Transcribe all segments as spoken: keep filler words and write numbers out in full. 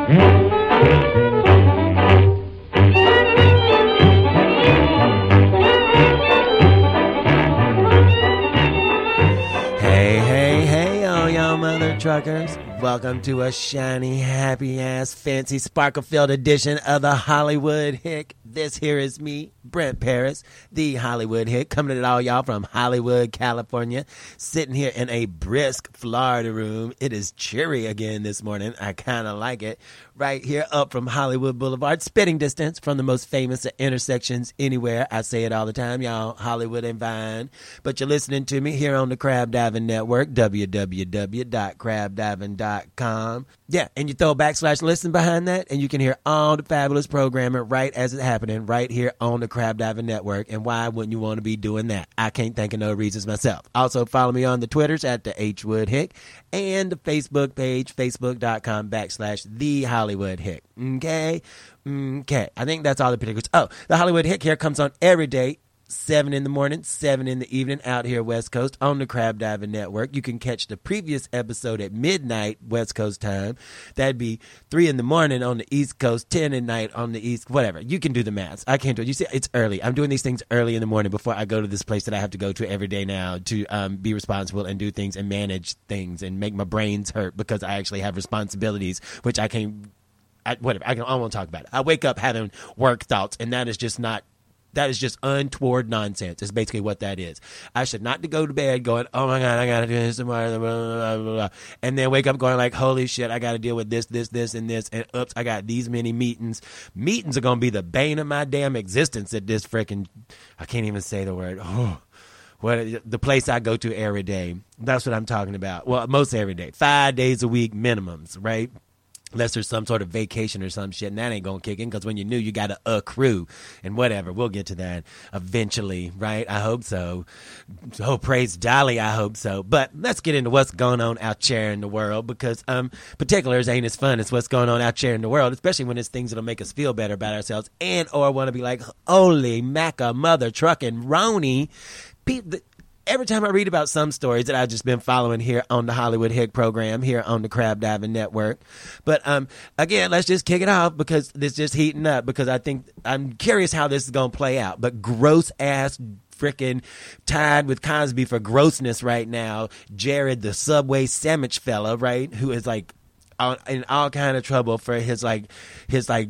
Hey, hey, hey, all y'all mother truckers. Welcome to a shiny, happy-ass, fancy, sparkle-filled edition of the Hollywood Hick. This here is me, Brent Paris, the Hollywood Hick, coming at all y'all from Hollywood, California, sitting here in a brisk Florida room. It is cheery again this morning. I kind of like it. Right here up from Hollywood Boulevard, spitting distance from the most famous intersections anywhere. I say it all the time, y'all, Hollywood and Vine. But you're listening to me here on the Crab Diving Network, w w w dot crab diving dot com. Yeah, and you throw a backslash listen behind that, and you can hear all the fabulous programming right as it's happening right here on the Crab Diving Network. And why wouldn't you want to be doing that? I can't think of no reasons myself. Also, follow me on the Twitters at the H Wood Hick and the Facebook page, facebook.com backslash the Hollywood Hick. Okay? Okay. I think that's all the particulars. Oh, the Hollywood Hick here comes on every day. seven in the morning, seven in the evening out here West Coast on the Crab Diving Network. You can catch the previous episode at midnight West Coast time. That'd be three in the morning on the East Coast, ten at night on the East, whatever. You can do the math. I can't do it. You see, it's early. I'm doing these things early in the morning before I go to this place that I have to go to every day now to um, be responsible and do things and manage things and make my brains hurt because I actually have responsibilities, which I can't, I, whatever. I, can, I won't talk about it. I wake up having work thoughts, and that is just not That is just untoward nonsense. It's basically what that is. I should not to go to bed going, oh my God, I got to do this tomorrow, blah, blah, blah, blah, and then wake up going like, holy shit, I got to deal with this, this, this, and this, and oops, I got these many meetings. Meetings are going to be the bane of my damn existence at this freaking, I can't even say the word, oh, what, the place I go to every day. That's what I'm talking about. Well, most every day. Five days a week minimums, right? Unless there's some sort of vacation or some shit, and that ain't gonna kick in because when you're new, you got to accrue and whatever. We'll get to that eventually, right? I hope so. Oh, praise Dolly, I hope so. But let's get into what's going on out there in the world because um, particulars ain't as fun as what's going on out there in the world, especially when it's things that'll make us feel better about ourselves and or want to be like, holy macka mother trucking Roni. People, every time I read about some stories that I've just been following here on the Hollywood Hick program, here on the Crab Diving Network. But um, again, let's just kick it off because it's just heating up because I think I'm curious how this is going to play out. But gross ass freaking tied with Cosby for grossness right now. Jared, the Subway sandwich fella, right, who is like on, in all kind of trouble for his like his like.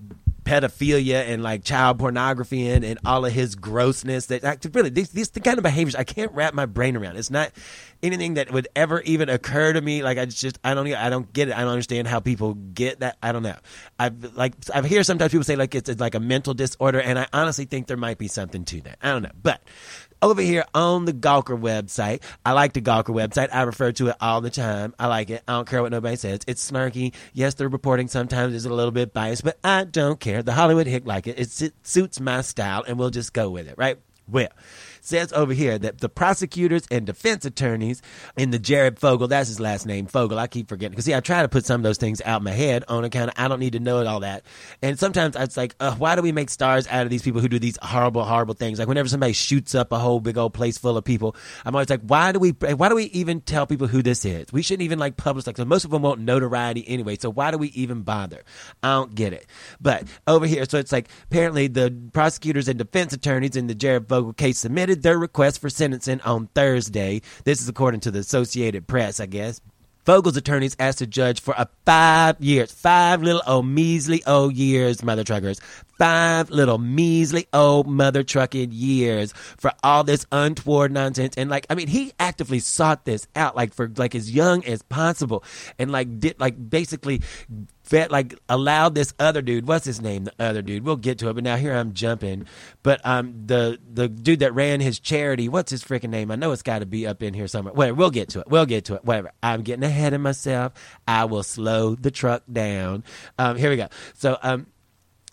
pedophilia and like child pornography and, and all of his grossness that like, really these these the kind of behaviors I can't wrap my brain around. It's not anything that would ever even occur to me. Like I just I don't I don't get it. I don't understand how people get that. I don't know. I've like I've hear sometimes people say like it's, it's like a mental disorder, and I honestly think there might be something to that. I don't know, but. Over here on the Gawker website, I like the Gawker website. I refer to it all the time. I like it. I don't care what nobody says. It's snarky. Yes, the reporting sometimes is a little bit biased, but I don't care. The Hollywood Hick like it. It, it suits my style, and we'll just go with it, right? Well, says over here that the prosecutors and defense attorneys in the Jared Fogle, that's his last name, Fogle, I keep forgetting. Because, see, I try to put some of those things out my head on account of I don't need to know it all that. And sometimes it's like, uh, why do we make stars out of these people who do these horrible, horrible things? Like whenever somebody shoots up a whole big old place full of people, I'm always like, why do we why do we even tell people who this is? We shouldn't even like publish, like, so most of them want notoriety anyway, so why do we even bother? I don't get it. But over here, so it's like apparently the prosecutors and defense attorneys in the Jared Fogle case submitted their request for sentencing on Thursday. This is according to the Associated Press, I guess. Fogle's attorneys asked the judge for a five years, five little old measly old years, mother truckers, five little measly old mother trucking years for all this untoward nonsense. And like, I mean, he actively sought this out, like for like as young as possible, and like did like basically. Vet, like allowed this other dude, what's his name, the other dude, we'll get to it, but now here I'm jumping, but um the the dude that ran his charity, what's his freaking name? I know it's got to be up in here somewhere. Whatever, we'll get to it, we'll get to it, whatever. I'm getting ahead of myself. I will slow the truck down. Um here we go. So um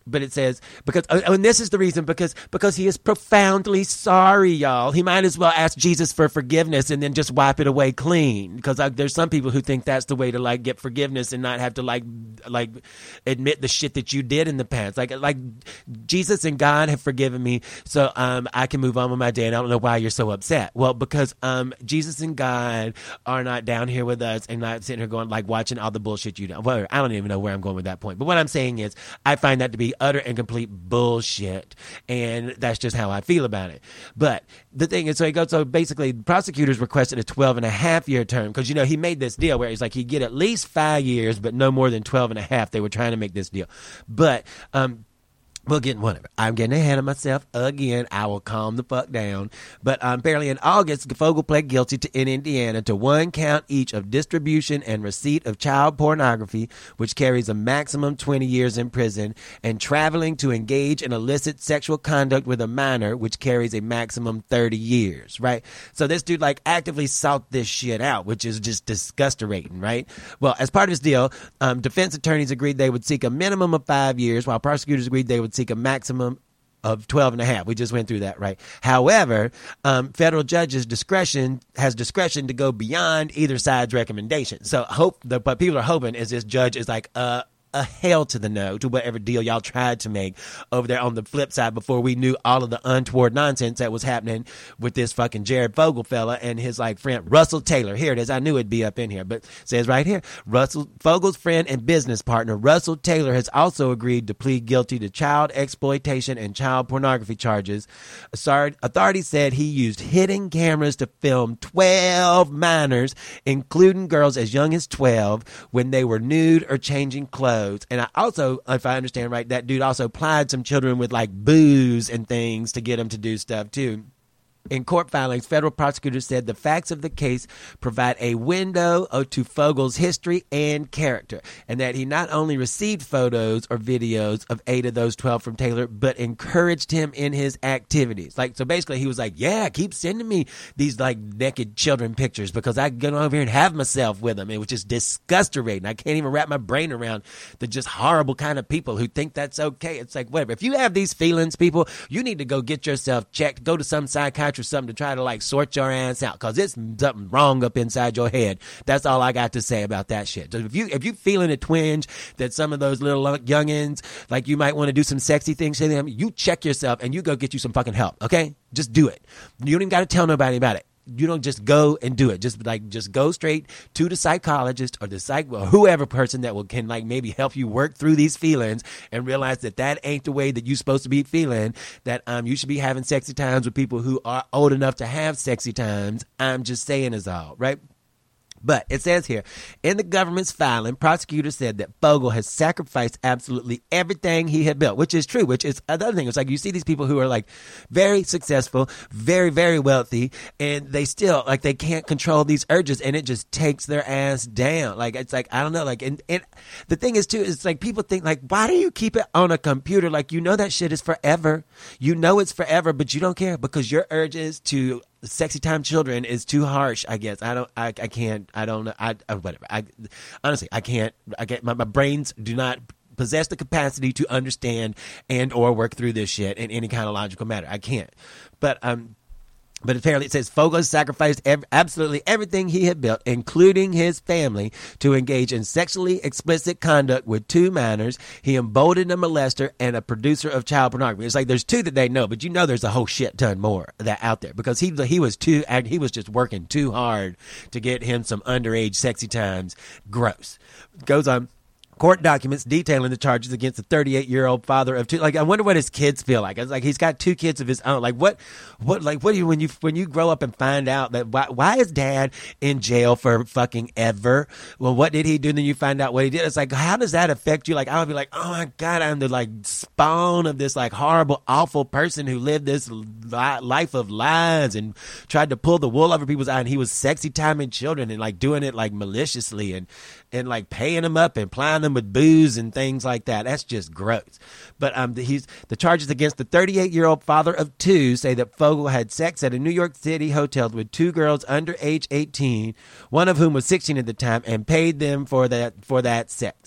but it says, because, oh, and this is the reason, because because he is profoundly sorry, y'all. He might as well ask Jesus for forgiveness and then just wipe it away clean. Because uh, there's some people who think that's the way to like get forgiveness and not have to like like admit the shit that you did in the past. Like like Jesus and God have forgiven me, so um I can move on with my day. And I don't know why you're so upset. Well, because um Jesus and God are not down here with us and not sitting here going like watching all the bullshit you do. Well, I don't even know where I'm going with that point. But what I'm saying is, I find that to be utter and complete bullshit, and that's just how I feel about it. But the thing is, so he goes, so basically prosecutors requested a twelve and a half year term, because, you know, he made this deal where he's like, he'd get at least five years, but no more than twelve and a half. They were trying to make this deal. But, um, Well, getting whatever. I'm getting ahead of myself again. I will calm the fuck down. But um, apparently in August, Fogle pled guilty to, in Indiana to one count each of distribution and receipt of child pornography, which carries a maximum twenty years in prison, and traveling to engage in illicit sexual conduct with a minor, which carries a maximum thirty years, right? So this dude like actively sought this shit out, which is just disgusting, right? Well, as part of his deal, um, defense attorneys agreed they would seek a minimum of five years, while prosecutors agreed they would seek a maximum of twelve and a half. We just went through that, right? However, um, federal judges discretion has discretion to go beyond either side's recommendation. So hope the what people are hoping is this judge is like, uh, a hell to the no to whatever deal y'all tried to make over there on the flip side before we knew all of the untoward nonsense that was happening with this fucking Jared Fogle fella and his like friend Russell Taylor. Here it is. I knew it'd be up in here, but it says right here, Russell Fogle's friend and business partner Russell Taylor has also agreed to plead guilty to child exploitation and child pornography charges. Authorities said he used hidden cameras to film twelve minors, including girls as young as twelve, when they were nude or changing clothes. And I also, if I understand right, that dude also plied some children with like booze and things to get them to do stuff too. In court filings, federal prosecutors said the facts of the case provide a window to Fogle's history and character, and that he not only received photos or videos of eight of those twelve from Taylor, but encouraged him in his activities. Like, so basically he was like, yeah, keep sending me these like naked children pictures because I can go over here and have myself with them. It was just disgusting. I can't even wrap my brain around the just horrible kind of people who think that's okay. It's like, whatever. If you have these feelings, people, you need to go get yourself checked, go to some psychiatrist or something to try to like sort your ass out, because it's something wrong up inside your head. That's all I got to say about that shit. So if you if you feeling a twinge that some of those little youngins, like you might want to do some sexy things to them, you check yourself and you go get you some fucking help, okay? Just do it. You don't even got to tell nobody about it. You don't just go and do it. Just like, just go straight to the psychologist or the psych or whoever person that will can like maybe help you work through these feelings and realize that that ain't the way that you're supposed to be feeling. That um you should be having sexy times with people who are old enough to have sexy times. I'm just saying is all, right? But it says here, in the government's filing, prosecutors said that Fogle has sacrificed absolutely everything he had built, which is true, which is another thing. It's like you see these people who are like very successful, very, very wealthy, and they still, like, they can't control these urges, and it just takes their ass down. Like, it's like, I don't know, like, and, and the thing is, too, it's like people think, like, why do you keep it on a computer? Like, you know that shit is forever. You know it's forever, but you don't care because your urges to sexy time children is too harsh, I guess. I don't, I, I can't, I don't know, I, I whatever. I, honestly, I can't, I get, my, my brains do not possess the capacity to understand and or work through this shit in any kind of logical manner. I can't. But, um, But apparently it says Fogle sacrificed ev- absolutely everything he had built, including his family, to engage in sexually explicit conduct with two minors. He emboldened a molester and a producer of child pornography. It's like there's two that they know, but you know there's a whole shit ton more that out there because he he was too he was just working too hard to get him some underage sexy times. Gross. Goes on. Court documents detailing the charges against the thirty-eight-year-old father of two. Like, I wonder what his kids feel like. It's like he's got two kids of his own. Like, what, what, like, what do you when you when you grow up and find out that why, why is dad in jail for fucking ever? Well, what did he do? And then you find out what he did. It's like, how does that affect you? Like, I would be like, oh my god, I'm the like spawn of this like horrible, awful person who lived this li- life of lies and tried to pull the wool over people's eyes. And he was sexy timing children and like doing it like maliciously and and like paying them up and plying them with booze and things like that. That's just gross. But um, the, he's the charges against the thirty-eight-year-old father of two say that Fogle had sex at a New York City hotel with two girls under age eighteen, one of whom was sixteen at the time, and paid them for that for that sex.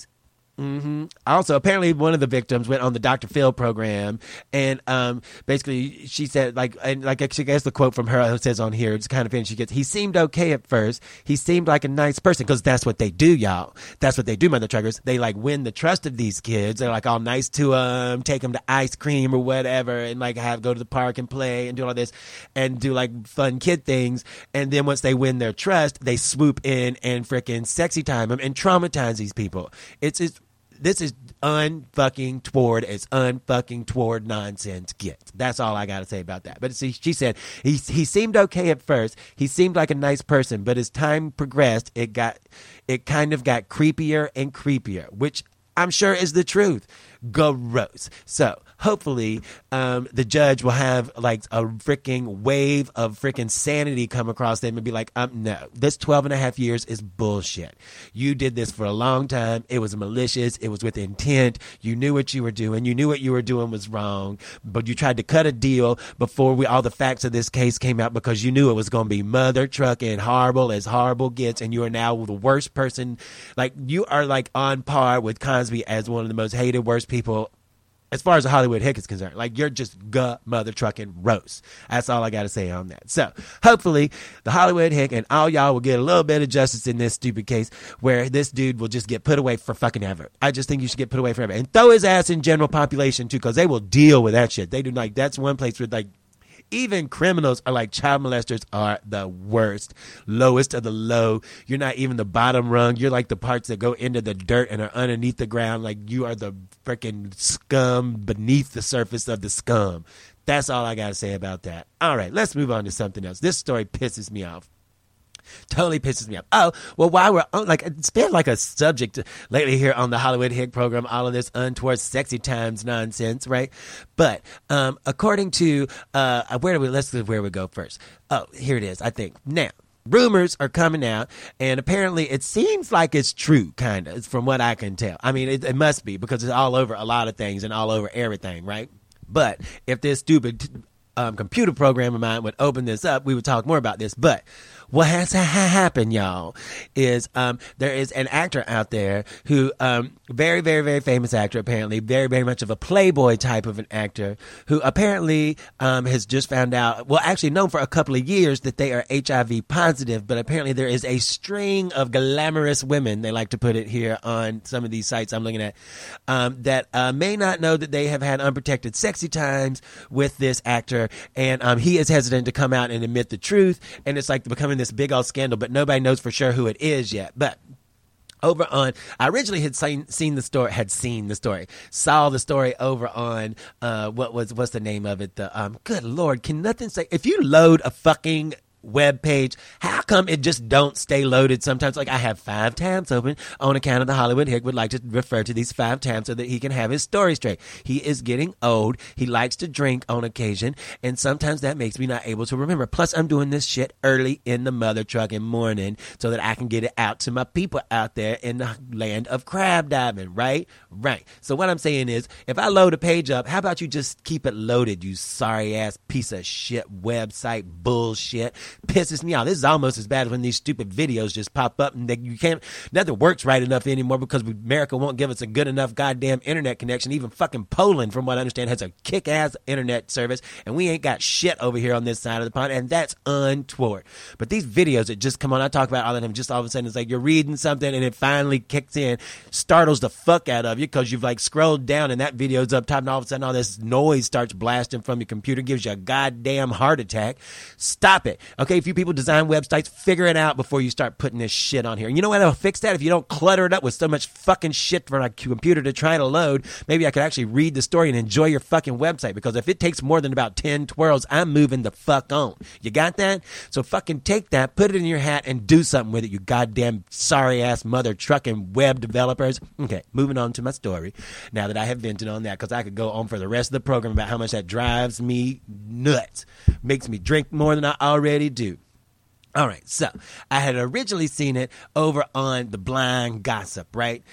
Mm-hmm. Also, apparently, one of the victims went on the Doctor Phil program, and um, basically, she said, like, and like, I guess the quote from her who says on here, it's kind of interesting. She gets, he seemed okay at first. He seemed like a nice person, because that's what they do, y'all. That's what they do, mother truckers. They like win the trust of these kids. They're like all nice to them, take them to ice cream or whatever, and like have go to the park and play and do all this, and do like fun kid things. And then once they win their trust, they swoop in and freaking sexy time them and traumatize these people. It's it's. This is unfucking toward as unfucking toward nonsense gets. That's all I got to say about that. But see, she said he he seemed okay at first. He seemed like a nice person, but as time progressed, it got it kind of got creepier and creepier, which I'm sure is the truth. Gross. So hopefully um, the judge will have like a freaking wave of freaking sanity come across them and be like, um, no, this twelve and a half years is bullshit. You did this for a long time. It was malicious. It was with intent. You knew what you were doing. You knew what you were doing was wrong, but you tried to cut a deal before we all the facts of this case came out, because you knew it was going to be mother trucking horrible as horrible gets, and you are now the worst person. Like, you are like on par with Cosby as one of the most hated, worst people as far as the Hollywood Hick is concerned. Like, you're just guh mother trucking roast. That's all I got to say on that. So hopefully the Hollywood Hick and all y'all will get a little bit of justice in this stupid case, where this dude will just get put away for fucking ever. I just think you should get put away forever, and throw his ass in general population too, because they will deal with that shit. They do. Like, that's one place where like even criminals are like, child molesters are the worst, lowest of the low. You're not even the bottom rung. You're like the parts that go into the dirt and are underneath the ground. Like, you are the freaking scum beneath the surface of the scum. That's all I got to say about that. All right, let's move on to something else. This story pisses me off. Totally pisses me off. Oh, well, while we're on, like, it's been like a subject lately here on the Hollywood Hick program, all of this untoward sexy times nonsense, right? But um, according to, uh, where do we, let's see where we go first. Oh, here it is, I think. Now, rumors are coming out, and apparently it seems like it's true, kind of, from what I can tell. I mean, it, it must be, because it's all over a lot of things and all over everything, right? But if this stupid um, computer program of mine would open this up, we would talk more about this. But what has ha- happened, y'all, is um, there is an actor out there who, um, very, very, very famous actor, apparently, very, very much of a playboy type of an actor, who apparently um, has just found out, well, actually known for a couple of years, that they are H I V positive, but apparently there is a string of glamorous women, they like to put it here on some of these sites I'm looking at, um, that uh, may not know that they have had unprotected sexy times with this actor, and um, he is hesitant to come out and admit the truth, and it's like becoming this big old scandal, but nobody knows for sure who it is yet. But over on, I originally had seen, seen the story, had seen the story, saw the story over on, uh, what was, what's the name of it? The, um, good Lord, can nothing say, if you load a fucking web page, how come it just don't stay loaded sometimes? Like, I have five tabs open on account of the Hollywood Hick would like to refer to these five tabs so that he can have his story straight. He is getting old. He likes to drink on occasion, and sometimes that makes me not able to remember. Plus, I'm doing this shit early in the mother trucking morning so that I can get it out to my people out there in the land of crab diving, right? Right. So what I'm saying is, if I load a page up, how about you just keep it loaded, you sorry ass piece of shit website bullshit? Pisses me off. This is almost as bad as when these stupid videos just pop up and they, you can't, nothing works right enough anymore because America won't give us a good enough goddamn internet connection. Even fucking Poland, from what I understand, has a kick-ass internet service, and we ain't got shit over here on this side of the pond, and that's untoward. But these videos that just come on, I talk about all of them, just all of a sudden it's like you're reading something and it finally kicks in, startles the fuck out of you because you've like scrolled down and that video's up top, and all of a sudden all this noise starts blasting from your computer, gives you a goddamn heart attack. Stop it. Okay, if you people design websites, figure it out before you start putting this shit on here. And you know what? I'll fix that if you don't clutter it up with so much fucking shit for a computer to try to load. Maybe I could actually read the story and enjoy your fucking website, because if it takes more than about ten twirls, I'm moving the fuck on. You got that? So fucking take that, put it in your hat, and do something with it, you goddamn sorry-ass mother trucking web developers. Okay, moving on to my story, now that I have vented on that, because I could go on for the rest of the program about how much that drives me nuts. Makes me drink more than I already do. All right, so I had originally seen it over on The Blind Gossip, right?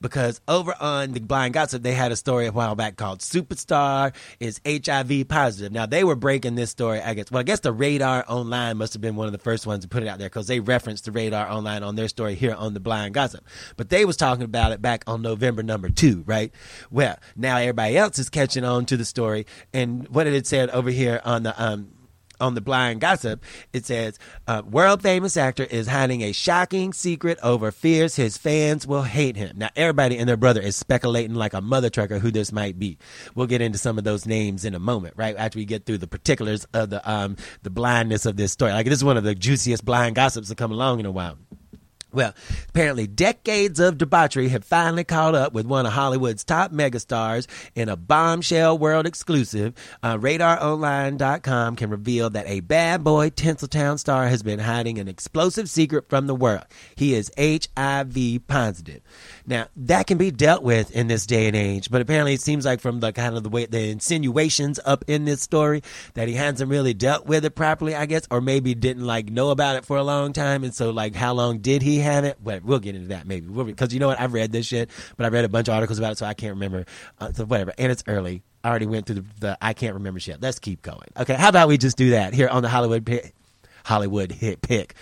because over on the Blind Gossip, they had a story a while back called Superstar is H I V Positive. Now, they were breaking this story, I guess. Well, I guess the Radar Online must have been one of the first ones to put it out there because they referenced the Radar Online on their story here on the Blind Gossip. But they was talking about it back on November number two, right? Well, now everybody else is catching on to the story. And what did it say over here on the um on the Blind Gossip? It says, uh, world famous actor is hiding a shocking secret over fears his fans will hate him. Now, everybody and their brother is speculating like a mother trucker who this might be. We'll get into some of those names in a moment, right? After we get through the particulars of the um the blindness of this story. Like, this is one of the juiciest Blind Gossips that come along in a while. Well, apparently decades of debauchery have finally caught up with one of Hollywood's top megastars in a bombshell world exclusive. Uh, radar online dot com can reveal that a bad boy Tinseltown star has been hiding an explosive secret from the world. He is H I V positive. Now, that can be dealt with in this day and age, but apparently it seems like from the kind of the way the insinuations up in this story that he hasn't really dealt with it properly, I guess, or maybe didn't like know about it for a long time. And so, like, how long did he have it? Well, we'll get into that maybe, because you know what, I've read this shit, but I read a bunch of articles about it, so I can't remember. Uh, so whatever, and it's early. I already went through the, the I can't remember shit. Let's keep going. Okay, how about we just do that here on the Hollywood pick, Hollywood hit pick.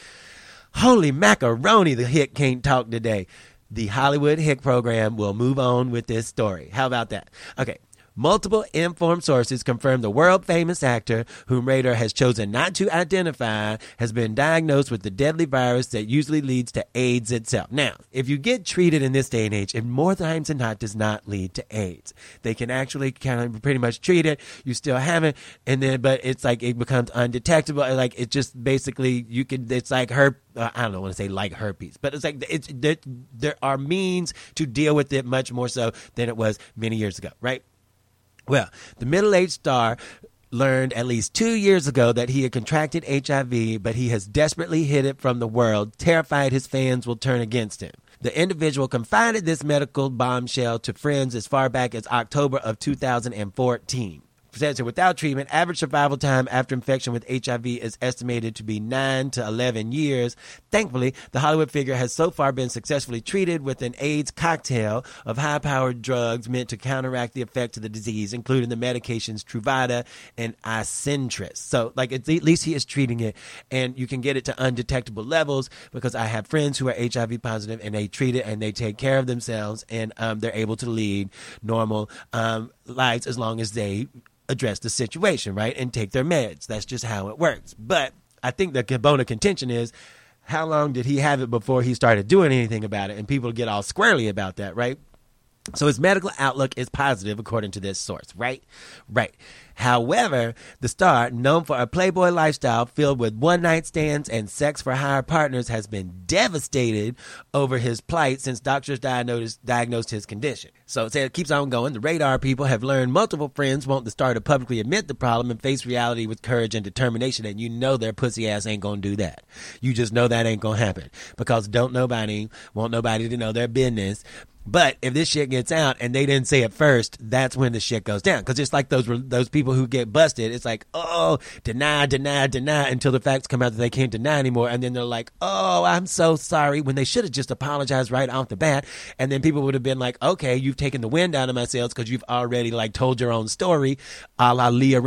Holy macaroni, the Hick can't talk today. The Hollywood Hick program will move on with this story. How about that? Okay. Multiple informed sources confirm the world-famous actor, whom Radar has chosen not to identify, has been diagnosed with the deadly virus that usually leads to AIDS itself. Now, if you get treated in this day and age, it more times than not does not lead to AIDS. They can actually kind of pretty much treat it. You still have it, and then but it's like it becomes undetectable. Like it just basically you can. It's like her. Uh, I don't want to say like herpes, but it's like it's there, there are means to deal with it much more so than it was many years ago, right? Well, the middle-aged star learned at least two years ago that he had contracted H I V, but he has desperately hid it from the world, terrified his fans will turn against him. The individual confided this medical bombshell to friends as far back as October of two thousand fourteen. Says here, without treatment, average survival time after infection with H I V is estimated to be nine to eleven years. Thankfully, the Hollywood figure has so far been successfully treated with an AIDS cocktail of high-powered drugs meant to counteract the effects of the disease, including the medications Truvada and Icentris. So, like, at least he is treating it, and you can get it to undetectable levels, because I have friends who are H I V positive, and they treat it, and they take care of themselves, and um, they're able to lead normal um, lives as long as they address the situation, right, and take their meds. That's just how it works. But I think the bone of contention is, how long did he have it before he started doing anything about it? And people get all squarely about that, right? So his medical outlook is positive, according to this source, right? Right. However, the star, known for a playboy lifestyle filled with one-night stands and sex-for-hire partners, has been devastated over his plight since doctors diagnosed, diagnosed his condition. So it keeps on going. The Radar people have learned multiple friends want the star to publicly admit the problem and face reality with courage and determination, and you know their pussy ass ain't gonna do that. You just know that ain't gonna happen, because don't nobody want nobody to know their business. But if this shit gets out and they didn't say it first, that's when the shit goes down. Because it's like those those people who get busted. It's like, oh, deny, deny, deny, until the facts come out that they can't deny anymore. And then they're like, oh, I'm so sorry, when they should have just apologized right off the bat. And then people would have been like, okay, you've taken the wind out of my sails because you've already like told your own story, a la Leah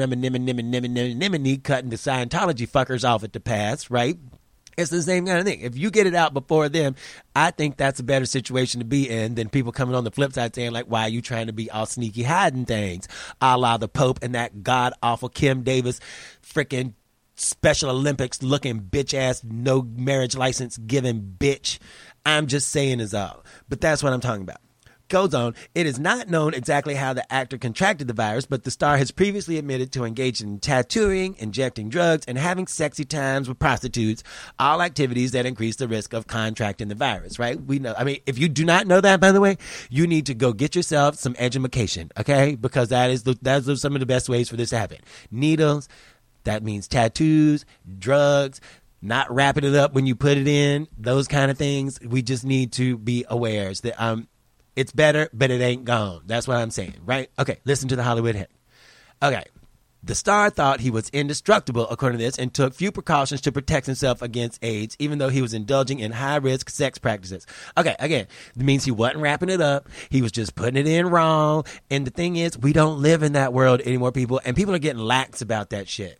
Remini, cutting the Scientology fuckers off at the pass, right? It's the same kind of thing. If you get it out before them, I think that's a better situation to be in than people coming on the flip side saying, like, why are you trying to be all sneaky hiding things? A la the Pope and that god-awful Kim Davis freaking Special Olympics looking bitch-ass, no marriage license giving bitch. I'm just saying is all. But that's what I'm talking about. Goes on, it is not known exactly how the actor contracted the virus, but the star has previously admitted to engaging in tattooing, injecting drugs, and having sexy times with prostitutes, all activities that increase the risk of contracting the virus, right? We know, I mean, if you do not know that, by the way, you need to go get yourself some edumacation, okay? Because that is the, that's some of the best ways for this to happen. Needles, that means tattoos, drugs, not wrapping it up when you put it in, those kind of things. We just need to be aware that, um, it's better, but it ain't gone. That's what I'm saying, right? Okay, listen to the Hollywood Hit. Okay, The star thought he was indestructible, according to this, and took few precautions to protect himself against AIDS, even though he was indulging in high-risk sex practices. Okay, again, it means he wasn't wrapping it up. He was just putting it in wrong. And the thing is, we don't live in that world anymore, people, and people are getting lax about that shit.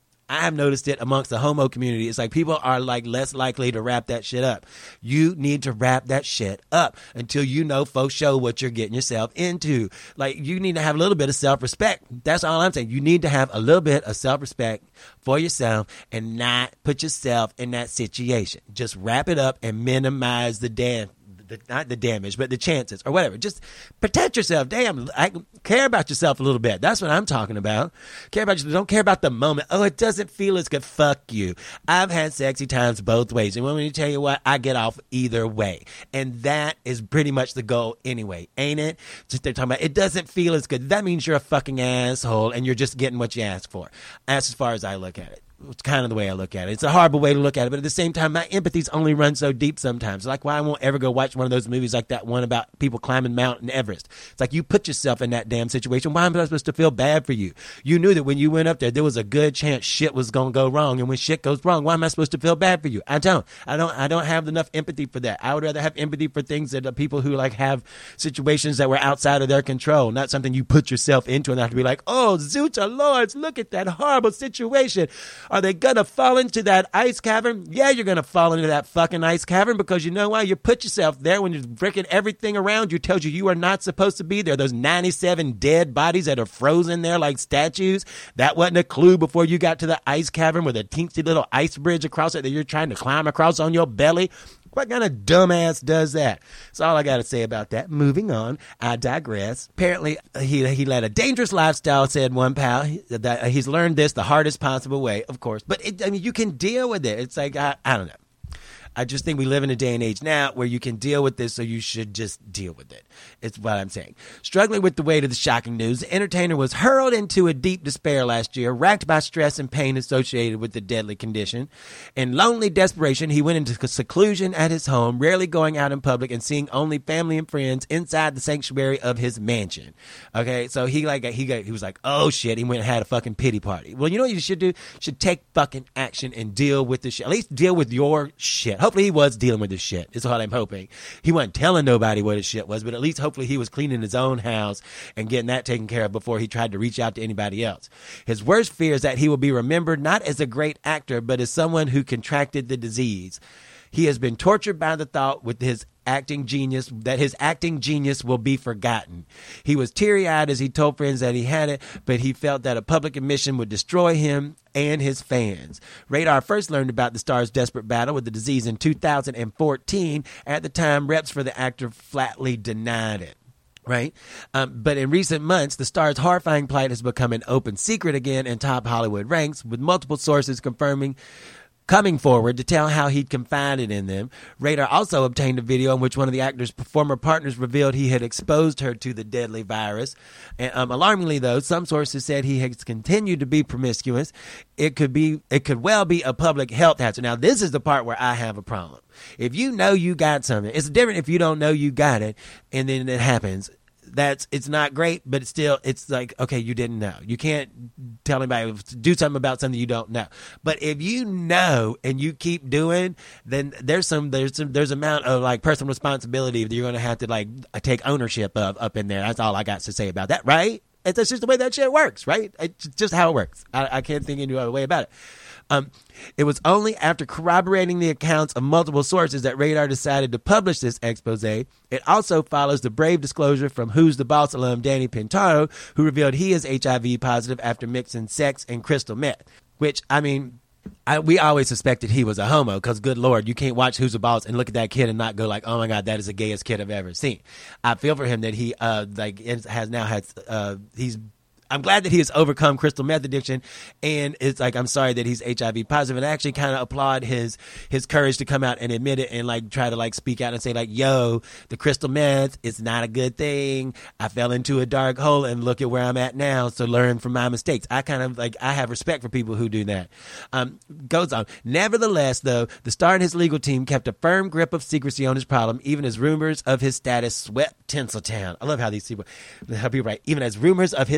I have noticed it amongst the homo community. It's like people are like less likely to wrap that shit up. You need to wrap that shit up until you know for sure what you're getting yourself into. Like, you need to have a little bit of self-respect. That's all I'm saying. You need to have a little bit of self-respect for yourself and not put yourself in that situation. Just wrap it up and minimize the damn. The, not the damage, but the chances or whatever. Just protect yourself. Damn, I care about yourself a little bit. That's what I'm talking about. Care about yourself. Don't care about the moment. Oh, it doesn't feel as good. Fuck you. I've had sexy times both ways. And when me tell you what, I get off either way. And that is pretty much the goal anyway, ain't it? Just they're talking about it doesn't feel as good. That means you're a fucking asshole and you're just getting what you asked for. That's as far as I look at it. It's kind of the way I look at it. It's a horrible way to look at it, but at the same time, my empathies only run so deep sometimes. Like, why I won't ever go watch one of those movies like that one about people climbing Mount Everest. It's like, you put yourself in that damn situation. Why am I supposed to feel bad for you? You knew that when you went up there, there was a good chance shit was going to go wrong. And when shit goes wrong, why am I supposed to feel bad for you? I don't. I don't I don't have enough empathy for that. I would rather have empathy for things that are people who like have situations that were outside of their control, not something you put yourself into and have to be like, oh, Zuta Lords, look at that horrible situation. Are they going to fall into that ice cavern? Yeah, you're going to fall into that fucking ice cavern because you know why? You put yourself there when you're freaking everything around you tells you you are not supposed to be there. Those ninety-seven dead bodies that are frozen there like statues, that wasn't a clue before you got to the ice cavern with a teensy little ice bridge across it that you're trying to climb across on your belly. What kind of dumbass does that? That's all I got to say about that. Moving on. I digress. Apparently, he he led a dangerous lifestyle, said one pal. He, that, he's learned this the hardest possible way, of course. But, it, I mean, you can deal with it. It's like, I, I don't know. I just think we live in a day and age now where you can deal with this, so you should just deal with it. It's what I'm saying. Struggling with the weight of the shocking news, the entertainer was hurled into a deep despair last year, racked by stress and pain associated with the deadly condition. In lonely desperation, he went into seclusion at his home, rarely going out in public and seeing only family and friends inside the sanctuary of his mansion. Okay, so he like he got he was like, oh shit, he went and had a fucking pity party. Well, you know what you should do? You should take fucking action and deal with the shit. At least deal with your shit. Hopefully he was dealing with his shit. Is what I'm hoping. He wasn't telling nobody what his shit was, but at least hopefully he was cleaning his own house and getting that taken care of before he tried to reach out to anybody else. His worst fear is that he will be remembered not as a great actor, but as someone who contracted the disease. He has been tortured by the thought with his acting genius that his acting genius will be forgotten. He was teary-eyed as he told friends that he had it, but he felt that a public admission would destroy him and his fans. Radar first learned about the star's desperate battle with the disease in two thousand fourteen. At the time, reps for the actor flatly denied it. Right? Um, but in recent months, the star's horrifying plight has become an open secret again in top Hollywood ranks, with multiple sources confirming coming forward to tell how he'd confided in them. Radar also obtained a video in which one of the actor's former partners revealed he had exposed her to the deadly virus. And, um, alarmingly, though, some sources said he has continued to be promiscuous. It could be, it could well be a public health hazard. Now, this is the part where I have a problem. If you know you got something, it's different if you don't know you got it and then it happens. That's, it's not great, but it's still, it's like, okay, you didn't know. You can't tell anybody to do something about something you don't know. But if you know and you keep doing, then there's some, there's some, there's amount of like personal responsibility that you're going to have to like take ownership of up in there. That's all I got to say about that, right? It's, that's just the way that shit works, right? It's just how it works. I, I can't think any other way about it. Um, it was only after corroborating the accounts of multiple sources that Radar decided to publish this expose. It also follows the brave disclosure from Who's the Boss alum Danny Pintaro, who revealed he is H I V positive after mixing sex and crystal meth, which, I mean, I, we always suspected he was a homo because, good Lord, you can't watch Who's the Boss and look at that kid and not go like, oh, my God, that is the gayest kid I've ever seen. I feel for him that he uh, like has now had uh, he's I'm glad that he has overcome crystal meth addiction, and it's like, I'm sorry that he's H I V positive, and I actually kind of applaud his his courage to come out and admit it and like try to like speak out and say like, yo, the crystal meth is not a good thing. I fell into a dark hole and look at where I'm at now, so learn from my mistakes. I kind of like, I have respect for people who do that. Um, goes on. Nevertheless, though, the star and his legal team kept a firm grip of secrecy on his problem, even as rumors of his status swept Tinseltown. I love how these people, how people write, even as rumors of his status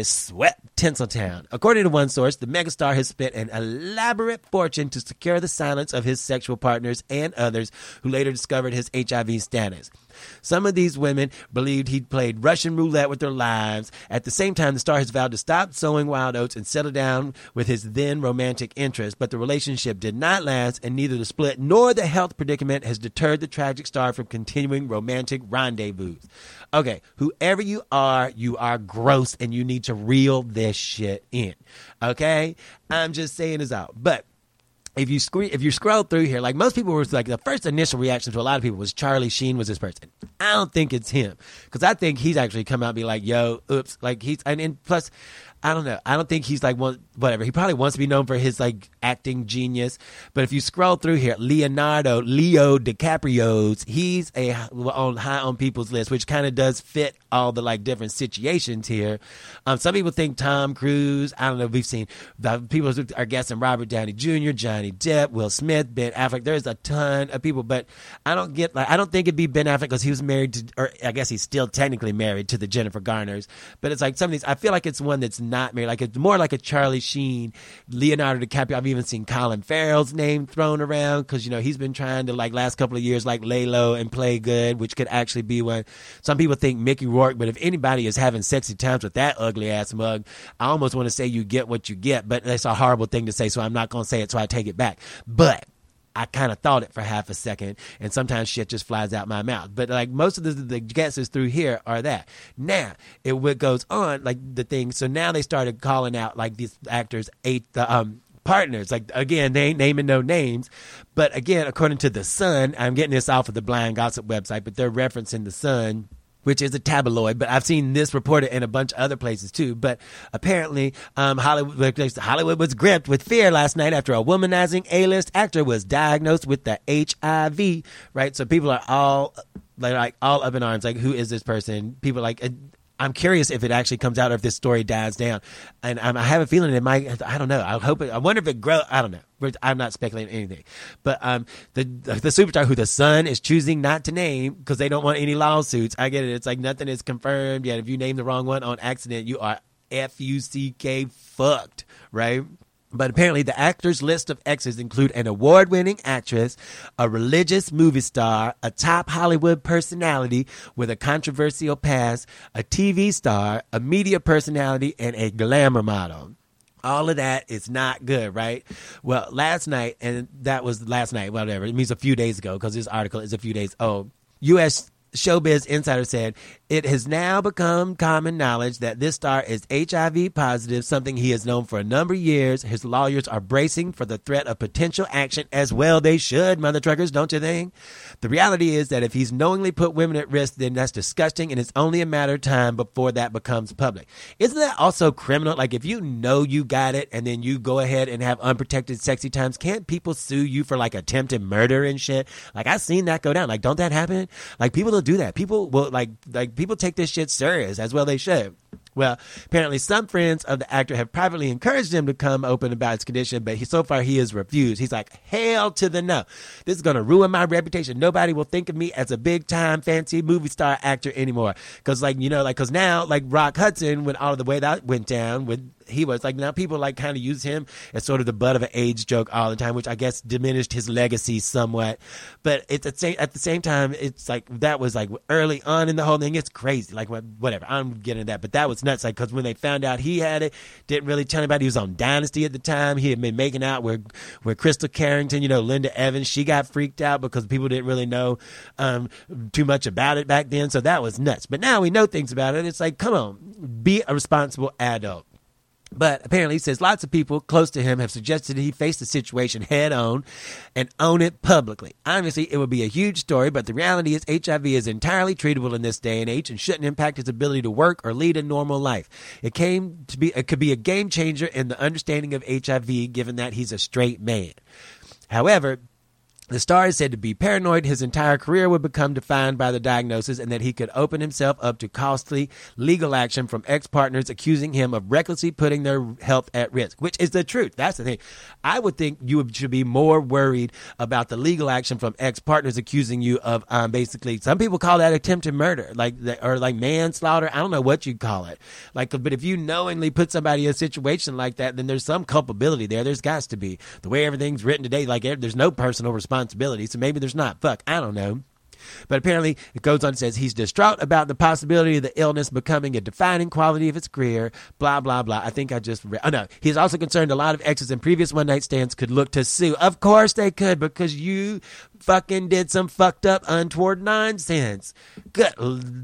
has swept Tinseltown. According to one source, the megastar has spent an elaborate fortune to secure the silence of his sexual partners and others who later discovered his H I V status. Some of these women believed he'd played Russian roulette with their lives. At the same time, the star has vowed to stop sowing wild oats and settle down with his then romantic interest, but the relationship did not last, and neither the split nor the health predicament has deterred the tragic star from continuing romantic rendezvous. Okay, whoever you are, you are gross, and you need to reel this shit in. Okay? I'm just saying this out. But If you scre- if you scroll through here, like most people were like, the first initial reaction to a lot of people was Charlie Sheen was this person. I don't think it's him, because I think he's actually come out and be like, yo, oops, like he's and, and plus, I don't know, I don't think he's like one whatever. He probably wants to be known for his like acting genius, but if you scroll through here, Leonardo Leo DiCaprio's, he's a on high on people's list, which kind of does fit all the like different situations here. Um, some people think Tom Cruise. I don't know. We've seen the people are guessing Robert Downey Junior, Johnny Depp, Will Smith, Ben Affleck. There's a ton of people, but I don't get like I don't think it'd be Ben Affleck because he was married to, or I guess he's still technically married to the Jennifer Garners. But it's like some of these. I feel like it's one that's not married. Like it's more like a Charlie Sheen, Leonardo DiCaprio. I've even seen Colin Farrell's name thrown around because you know he's been trying to like last couple of years like lay low and play good, which could actually be one. Some people think Mickey Rourke, but if anybody is having sexy times with that ugly ass mug, I almost want to say you get what you get, but that's a horrible thing to say, so I'm not going to say it, so I take it back. But I kind of thought it for half a second, and sometimes shit just flies out my mouth. But like most of the, the guesses through here are that. Now, it what goes on, like the thing, so now they started calling out like these actors, eight, the, um, partners, like again, they ain't naming no names, but again, according to The Sun, I'm getting this off of the Blind Gossip website, but they're referencing The Sun, which is a tabloid, but I've seen this reported in a bunch of other places too. But apparently, um, Hollywood, Hollywood was gripped with fear last night after a womanizing A-list actor was diagnosed with the H I V. Right, so people are all like, like all up in arms. Like, who is this person? People like. I'm curious if it actually comes out or if this story dies down. And um, I have a feeling it might, I don't know. I hope it, I wonder if it grows. I don't know. I'm not speculating anything. But um, the the superstar who The Sun is choosing not to name because they don't want any lawsuits. I get it. It's like nothing is confirmed yet. If you name the wrong one on accident, you are F U C K fucked, right? But apparently the actor's list of exes include an award-winning actress, a religious movie star, a top Hollywood personality with a controversial past, a T V star, a media personality, and a glamour model. All of that is not good, right? Well, last night, and that was last night, whatever, it means a few days ago because this article is a few days old, U S Showbiz Insider said, it has now become common knowledge that this star is H I V positive, something he has known for a number of years. His lawyers are bracing for the threat of potential action, as well they should, mother truckers, don't you think? The reality is that if he's knowingly put women at risk, then that's disgusting, and it's only a matter of time before that becomes public. Isn't that also criminal? Like, if you know you got it, and then you go ahead and have unprotected sexy times, can't people sue you for, like, attempted murder and shit? Like, I've seen that go down. Like, don't that happen? Like, people don't do that. People will, like, like people take this shit serious, as well they should. Well, apparently some friends of the actor have privately encouraged him to come open about his condition, but he, so far he has refused. He's like, hell to the no. This is going to ruin my reputation. Nobody will think of me as a big-time fancy movie star actor anymore. Because, like, you know, like, because now, like, Rock Hudson, when all of the way that went down, with he was, like, now people, like, kind of use him as sort of the butt of an AIDS joke all the time, which I guess diminished his legacy somewhat. But it's at the same, at the same time, it's like, that was, like, early on in the whole thing. It's crazy. Like, whatever. I'm getting that. But that was nuts, like, because when they found out he had it, didn't really tell anybody. He was on Dynasty at the time. He had been making out with with Crystal Carrington, you know, Linda Evans. She got freaked out because people didn't really know um, too much about it back then, so that was nuts. But now we know things about it. It's like, come on, be a responsible adult. But apparently, he says lots of people close to him have suggested he face the situation head on and own it publicly. Obviously, it would be a huge story, but the reality is H I V is entirely treatable in this day and age and shouldn't impact his ability to work or lead a normal life. It came to be, it could be a game changer in the understanding of H I V, given that he's a straight man. However, The star is said to be paranoid. His entire career would become defined by the diagnosis, and that he could open himself up to costly legal action from ex-partners accusing him of recklessly putting their health at risk, which is the truth. That's the thing. I would think you would, should be more worried about the legal action from ex-partners accusing you of um, basically, some people call that attempted murder, like or like manslaughter. I don't know what you'd call it. Like, but if you knowingly put somebody in a situation like that, then there's some culpability there. There's got to be. The way everything's written today, like there's no personal responsibility. Responsibility, so maybe there's not. Fuck, I don't know. But apparently, it goes on and says he's distraught about the possibility of the illness becoming a defining quality of his career, blah, blah, blah. I think I just read. Oh, no. He's also concerned a lot of exes and previous one-night stands could look to sue. Of course they could, because you fucking did some fucked up, untoward nonsense. Good,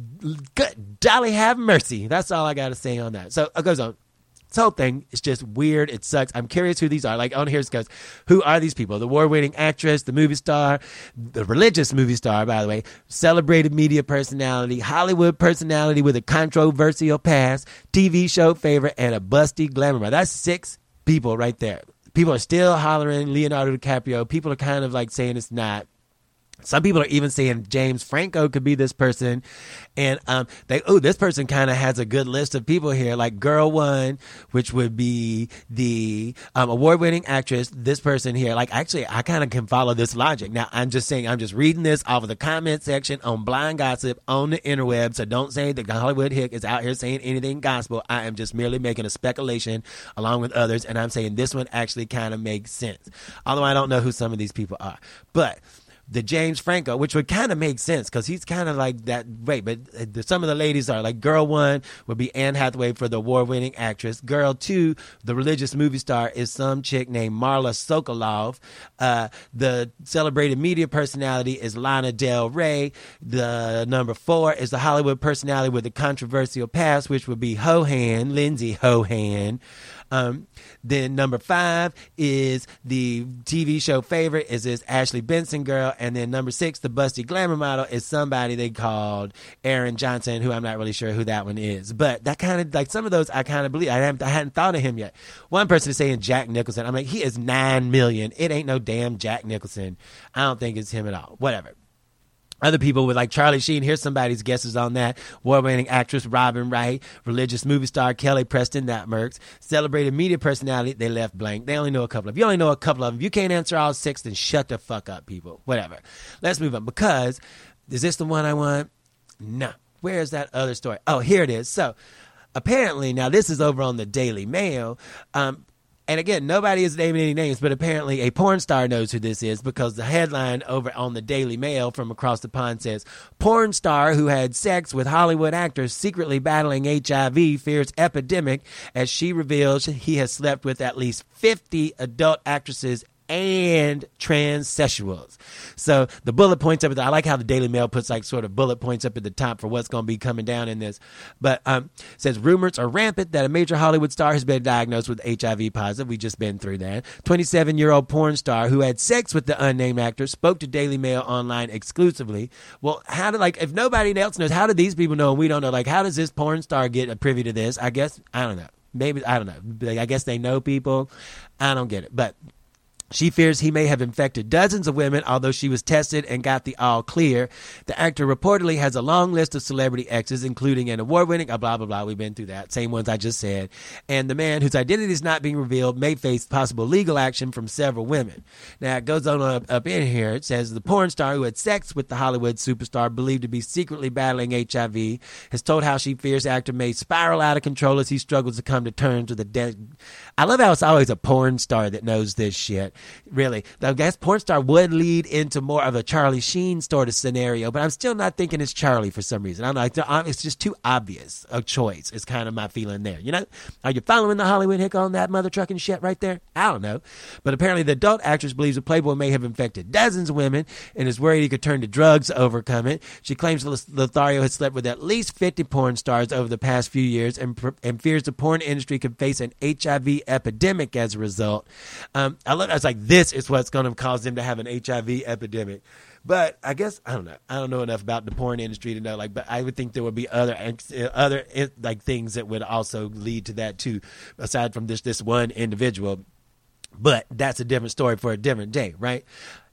good, dolly have mercy. That's all I got to say on that. So it goes on. This whole thing is just weird. It sucks. I'm curious who these are. Like, on here it goes, who are these people? The award-winning actress, the movie star, the religious movie star, by the way, celebrated media personality, Hollywood personality with a controversial past, T V show favorite, and a busty glamour. That's six people right there. People are still hollering Leonardo DiCaprio. People are kind of like saying it's not. Some people are even saying James Franco could be this person. And um, they, oh, this person kind of has a good list of people here, like Girl One, which would be the um, award-winning actress. This person here, like, actually, I kind of can follow this logic. Now, I'm just saying, I'm just reading this off of the comment section on Blind Gossip on the interweb. So don't say that Hollywood Hick is out here saying anything gospel. I am just merely making a speculation along with others. And I'm saying this one actually kind of makes sense. Although I don't know who some of these people are. But the James Franco, which would kind of make sense because he's kind of like that way. But the, some of the ladies are like, Girl One would be Anne Hathaway for the award-winning actress. Girl Two, the religious movie star, is some chick named Marla Sokolov. Uh, the celebrated media personality is Lana Del Rey. The number four is the Hollywood personality with a controversial past, which would be Hohan, Lindsay Hohan. Um, then number five is the T V show favorite is this Ashley Benson girl. And then number six, the busty glamour model, is somebody they called Aaron Johnson, who I'm not really sure who that one is. But that kind of, like, some of those I kind of believe. I hadn't, I hadn't thought of him yet. One person is saying Jack Nicholson. I'm like, he is nine million. It ain't no damn Jack Nicholson. I don't think it's him at all. Whatever. Other people with like Charlie Sheen, here's somebody's guesses on that. Award-winning actress Robin Wright, religious movie star Kelly Preston, that mercs, celebrated media personality, they left blank. They only know a couple of. You only know a couple of them. If you can't answer all six, then shut the fuck up, people. Whatever. Let's move on, because is this the one I want? No. Where is that other story? Oh, here it is. So apparently, now this is over on the Daily Mail. Um, And again, nobody is naming any names, but apparently a porn star knows who this is, because the headline over on the Daily Mail from across the pond says, porn star who had sex with Hollywood actors secretly battling H I V fears epidemic as she reveals he has slept with at least fifty adult actresses and transsexuals. So the bullet points up at the, I like how the Daily Mail puts like sort of bullet points up at the top for what's going to be coming down in this. But um, says rumors are rampant that a major Hollywood star has been diagnosed with H I V positive. We just been through that. twenty-seven-year-old porn star who had sex with the unnamed actor spoke to Daily Mail Online exclusively. Well, how did, like, if nobody else knows, how do these people know and we don't know? Like, how does this porn star get a privy to this? I guess, I don't know. Maybe, I don't know. Like, I guess they know people. I don't get it. But she fears he may have infected dozens of women, although she was tested and got the all clear. The actor reportedly has a long list of celebrity exes, including an award-winning, uh, blah, blah, blah. We've been through that. Same ones I just said. And the man whose identity is not being revealed may face possible legal action from several women. Now, it goes on up, up in here. It says the porn star who had sex with the Hollywood superstar, believed to be secretly battling H I V, has told how she fears the actor may spiral out of control as he struggles to come to terms with the death. I love how it's always a porn star that knows this shit. Really, I guess porn star would lead into more of a Charlie Sheen sort of scenario, but I'm still not thinking it's Charlie for some reason. I don't know. It's just too obvious a choice. It's kind of my feeling there. You know, are you following the Hollywood Hick on that mother trucking shit right there? I don't know. But apparently the adult actress believes the Playboy may have infected dozens of women and is worried he could turn to drugs to overcome it. She claims Lothario has slept with at least fifty porn stars over the past few years and, and fears the porn industry could face an H I V epidemic as a result. Um, I love. I was like, this is what's going to cause them to have an H I V epidemic. But I guess, I don't know. I don't know enough about the porn industry to know, like, but I would think there would be other, other like things that would also lead to that too, aside from this, this one individual. But that's a different story for a different day, right?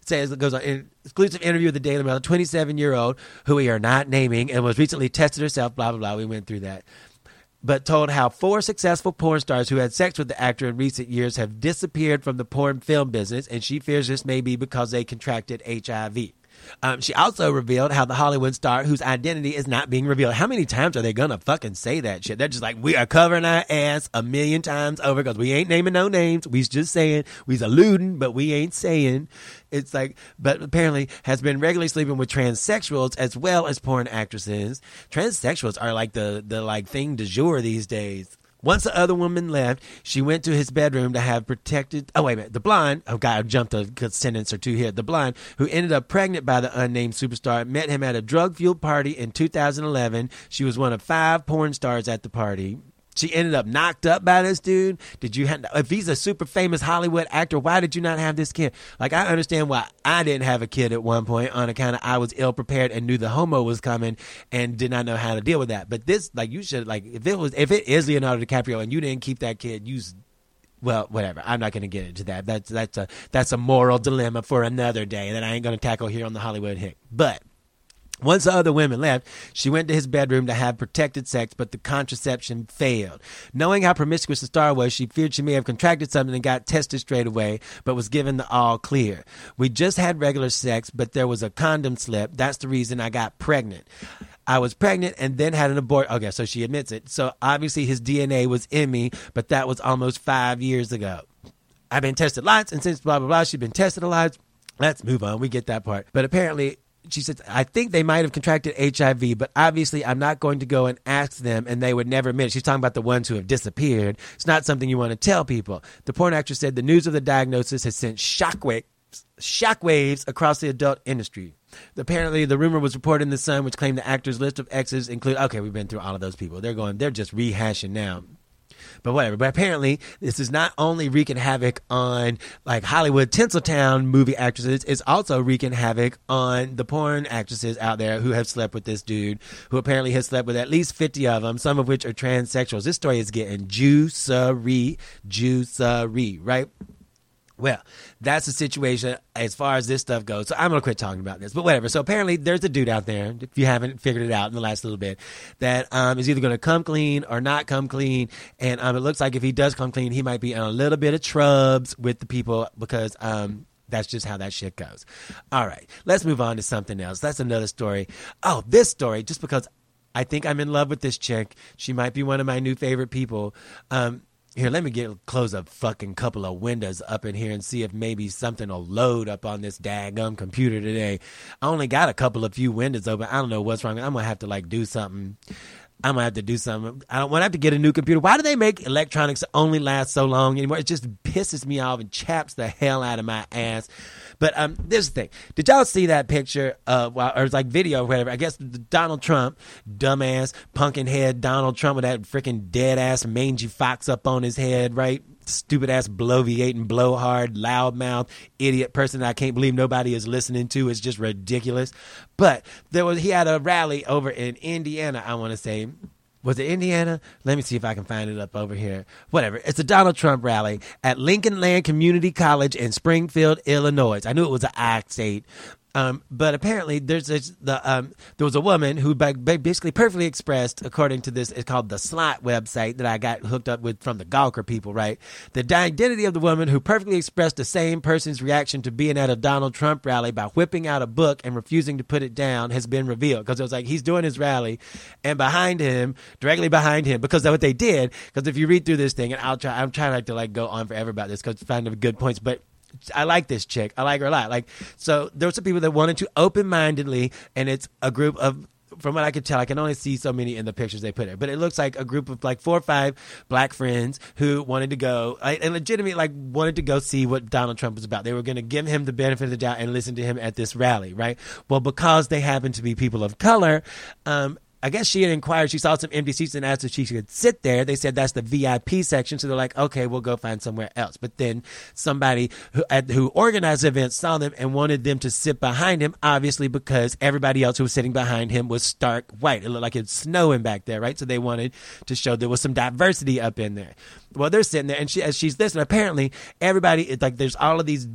says it goes on in exclusive interview with the Daily Mail, a twenty-seven-year-old who we are not naming and was recently tested herself, blah, blah, blah. We went through that. But told how four successful porn stars who had sex with the actor in recent years have disappeared from the porn film business, and she fears this may be because they contracted H I V. Um, she also revealed how the Hollywood star, whose identity is not being revealed. How many times are they gonna fucking say that shit? They're just like, we are covering our ass a million times over because we ain't naming no names. We's just saying, we's alluding, but we ain't saying. It's like, but apparently has been regularly sleeping with transsexuals as well as porn actresses. Transsexuals are like the, the like thing du jour these days. Once the other woman left, she went to his bedroom to have protected... Oh, wait a minute. The blonde... Oh, God, I jumped a sentence or two here. The blonde, who ended up pregnant by the unnamed superstar, met him at a drug-fueled party in two thousand eleven. She was one of five porn stars at the party. She ended up knocked up by this dude. Did you have... If he's a super famous Hollywood actor, why did you not have this kid? Like, I understand why I didn't have a kid at one point on account of I was ill-prepared and knew the homo was coming and did not know how to deal with that. But this, like, you should, like, if it was... If it is Leonardo DiCaprio and you didn't keep that kid, you... Well, whatever. I'm not going to get into that. That's, that's, a, that's a moral dilemma for another day that I ain't going to tackle here on the Hollywood Hick. But... Once the other women left, she went to his bedroom to have protected sex, but the contraception failed. Knowing how promiscuous the star was, she feared she may have contracted something and got tested straight away, but was given the all clear. We just had regular sex, but there was a condom slip. That's the reason I got pregnant. I was pregnant and then had an abort. Okay, so she admits it. So obviously his D N A was in me, but that was almost five years ago. I've been tested lots, and since blah, blah, blah, she's been tested a lot. Let's move on. We get that part. But apparently... She said, I think they might have contracted H I V, but obviously I'm not going to go and ask them, and they would never admit it. She's talking about the ones who have disappeared. It's not something you want to tell people. The porn actress said the news of the diagnosis has sent shockwaves, shockwaves across the adult industry. Apparently, the rumor was reported in The Sun, which claimed the actor's list of exes include... Okay, we've been through all of those people. They're going, they're just rehashing now. But whatever. But apparently, this is not only wreaking havoc on like Hollywood Tinseltown movie actresses, it's also wreaking havoc on the porn actresses out there who have slept with this dude, who apparently has slept with at least fifty of them, some of which are transsexuals. This story is getting juicery, juicery, right? Well, that's the situation as far as this stuff goes. So I'm going to quit talking about this, but whatever. So apparently there's a dude out there, if you haven't figured it out in the last little bit, that um, is either going to come clean or not come clean. And um, it looks like if he does come clean, he might be on a little bit of trubs with the people because um, that's just how that shit goes. All right, let's move on to something else. That's another story. Oh, this story, just because I think I'm in love with this chick. She might be one of my new favorite people. Um, Here, let me get close a fucking couple of windows up in here and see if maybe something will load up on this daggum computer today. I only got a couple of few windows open. I don't know what's wrong. I'm going to have to, like, do something. I'm going to have to do something. I don't want to have to get a new computer. Why do they make electronics only last so long anymore? It just pisses me off and chaps the hell out of my ass. But um, this is the thing. Did y'all see that picture, uh, or it's like video or whatever? I guess Donald Trump, dumbass, pumpkin head Donald Trump with that freaking dead-ass mangy fox up on his head, right? Stupid-ass bloviating, blowhard, loudmouth, idiot person that I can't believe nobody is listening to. It's just ridiculous. But there was he had a rally over in Indiana, I want to say. Was it Indiana? Let me see if I can find it up over here. Whatever. It's a Donald Trump rally at Lincoln Land Community College in Springfield, Illinois. I knew it was an I state. Um, but apparently there's this, the um, there was a woman who basically perfectly expressed, according to this, it's called the Slot website that I got hooked up with from the Gawker people, right? The identity of the woman who perfectly expressed the same person's reaction to being at a Donald Trump rally by whipping out a book and refusing to put it down has been revealed. Because it was like he's doing his rally, and behind him, directly behind him, because that's what they did. Because if you read through this thing, and I'll try, I'm trying not to like go on forever about this because find the good points, but I like this chick. I like her a lot. Like, so there were some people that wanted to open-mindedly, and it's a group of, from what I could tell, I can only see so many in the pictures they put in, but it looks like a group of like four or five black friends who wanted to go, and legitimately like wanted to go see what Donald Trump was about. They were going to give him the benefit of the doubt and listen to him at this rally, right? Well, because they happen to be people of color, um, I guess she had inquired. She saw some empty seats and asked if she could sit there. They said that's the V I P section. So they're like, okay, we'll go find somewhere else. But then somebody who, at, who organized the event saw them and wanted them to sit behind him, obviously because everybody else who was sitting behind him was stark white. It looked like it's snowing back there, right? So they wanted to show there was some diversity up in there. Well, they're sitting there, and she, as she's listening, apparently everybody, it's like there's all of these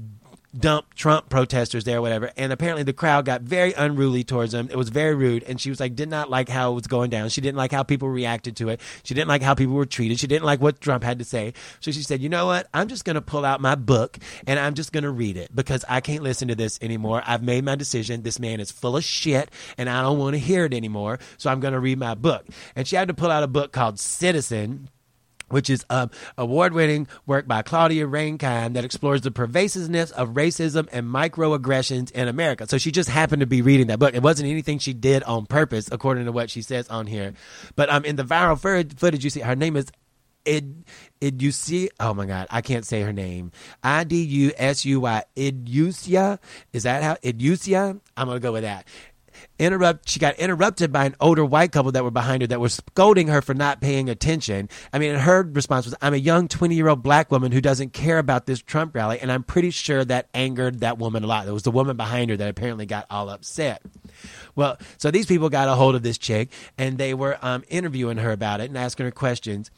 dump Trump protesters there or whatever. And apparently the crowd got very unruly towards them. It was very rude. And she was like, did not like how it was going down. She didn't like how people reacted to it. She didn't like how people were treated. She didn't like what Trump had to say. So she said, you know what? I'm just going to pull out my book and I'm just going to read it because I can't listen to this anymore. I've made my decision. This man is full of shit and I don't want to hear it anymore. So I'm going to read my book. And she had to pull out a book called Citizen, which is um, award-winning work by Claudia Rankine that explores the pervasiveness of racism and microaggressions in America. So she just happened to be reading that book. It wasn't anything she did on purpose, according to what she says on here. But um, in the viral footage, you see her name is Id, Id you see? Oh my God, I can't say her name. I D U S U Y, Idusia. Is that how? Idusia? I'm going to go with that. Interrupt. She got interrupted by an older white couple that were behind her that were scolding her for not paying attention. I mean, and her response was, I'm a young twenty-year-old black woman who doesn't care about this Trump rally. And I'm pretty sure that angered that woman a lot. There was the woman behind her that apparently got all upset. Well, so these people got a hold of this chick and they were um, interviewing her about it and asking her questions.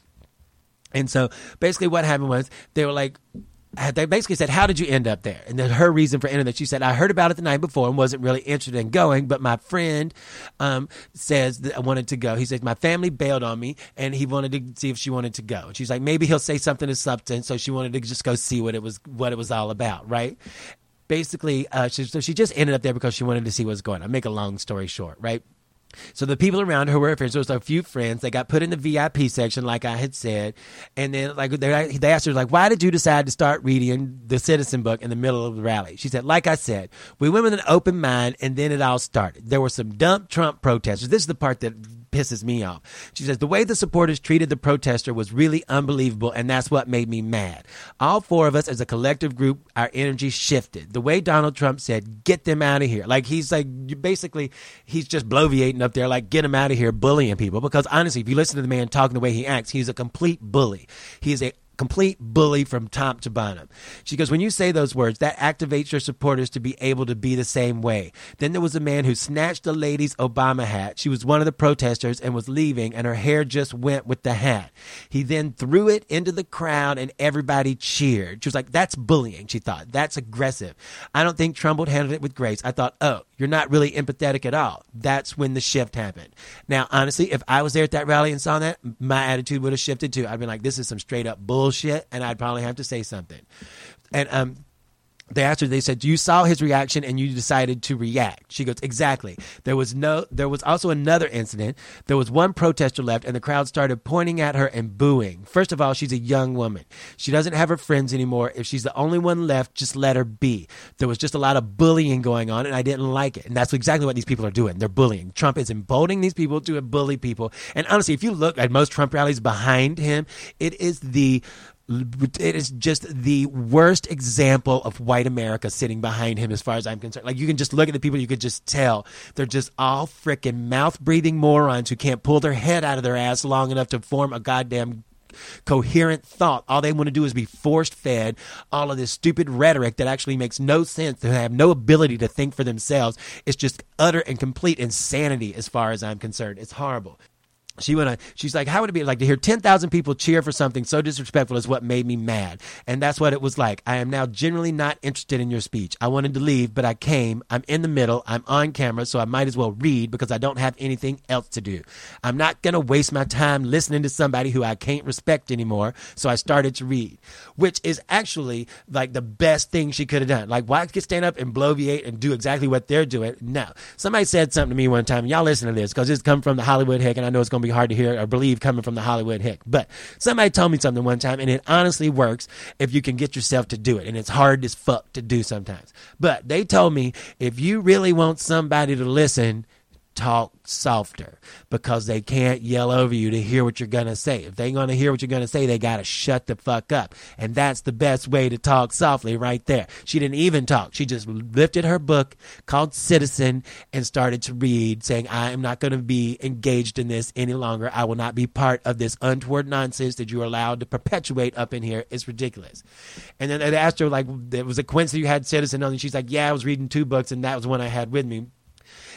And so basically what happened was they were like, they basically said, how did you end up there? And then her reason for ending that, she said, I heard about it the night before and wasn't really interested in going, but my friend um, says that I wanted to go. He says, my family bailed on me and he wanted to see if she wanted to go. And she's like, maybe he'll say something of substance. So she wanted to just go see what it was, what it was all about, right? Basically, uh, she, so she just ended up there because she wanted to see what's going on. Make a long story short, right? So the people around her were friends. There was a few friends. They got put in the V I P section, like I had said. And then like they, they asked her, like, why did you decide to start reading the Citizen book in the middle of the rally? She said, like I said, we went with an open mind, and then it all started. There were some dumb Trump protesters. This is the part that pisses me off. She says, the way the supporters treated the protester was really unbelievable, and that's what made me mad. All four of us as a collective group, our energy shifted. The way Donald Trump said, get them out of here. Like, he's like, basically, he's just bloviating up there, like, get him out of here, bullying people. Because honestly, if you listen to the man talking the way he acts, he's a complete bully. He is a complete bully from top to bottom. She goes, when you say those words, that activates your supporters to be able to be the same way. Then there was a man who snatched a lady's Obama hat. She was one of the protesters and was leaving, and her hair just went with the hat. He then threw it into the crowd and everybody cheered. She was like, that's bullying, she thought. That's aggressive. I don't think Trump would handle it with grace. I thought, oh, you're not really empathetic at all. That's when the shift happened. Now, honestly, if I was there at that rally and saw that, my attitude would have shifted too. I'd been like, this is some straight up bullshit, and I'd probably have to say something. And um, they asked her, they said, you saw his reaction and you decided to react. She goes, exactly. There was no, there was also another incident. There was one protester left and the crowd started pointing at her and booing. First of all, she's a young woman. She doesn't have her friends anymore. If she's the only one left, just let her be. There was just a lot of bullying going on and I didn't like it. And that's exactly what these people are doing. They're bullying. Trump is emboldening these people to bully people. And honestly, if you look at most Trump rallies behind him, it is the It is just the worst example of white America sitting behind him as far as I'm concerned. Like, you can just look at the people, you could just tell they're just all freaking mouth-breathing morons who can't pull their head out of their ass long enough to form a goddamn coherent thought. All they want to do is be forced fed all of this stupid rhetoric that actually makes no sense. They have no ability to think for themselves. It's just utter and complete insanity as far as I'm concerned. It's horrible. She went on, she's like, how would it be like to hear ten thousand people cheer for something so disrespectful is what made me mad. And that's what it was like. I am now generally not interested in your speech. I wanted to leave, but I came. I'm in the middle. I'm on camera, so I might as well read because I don't have anything else to do. I'm not going to waste my time listening to somebody who I can't respect anymore. So I started to read, which is actually like the best thing she could have done. Like, why stand up and bloviate and do exactly what they're doing? No. Somebody said something to me one time, and y'all listen to this because it's come from the Hollywood Hick, and I know it's going to be hard to hear or believe coming from the Hollywood Hick. But somebody told me something one time, and it honestly works if you can get yourself to do it. And it's hard as fuck to do sometimes. But they told me, if you really want somebody to listen, talk softer, because they can't yell over you to hear what you're going to say. If they're going to hear what you're going to say, they got to shut the fuck up. And that's the best way to talk softly right there. She didn't even talk. She just lifted her book called Citizen and started to read, saying, I am not going to be engaged in this any longer. I will not be part of this untoward nonsense that you're allowed to perpetuate up in here. It's ridiculous. And then they asked her, like, it was a coincidence you had Citizen on, and she's like, yeah, I was reading two books, and that was one I had with me.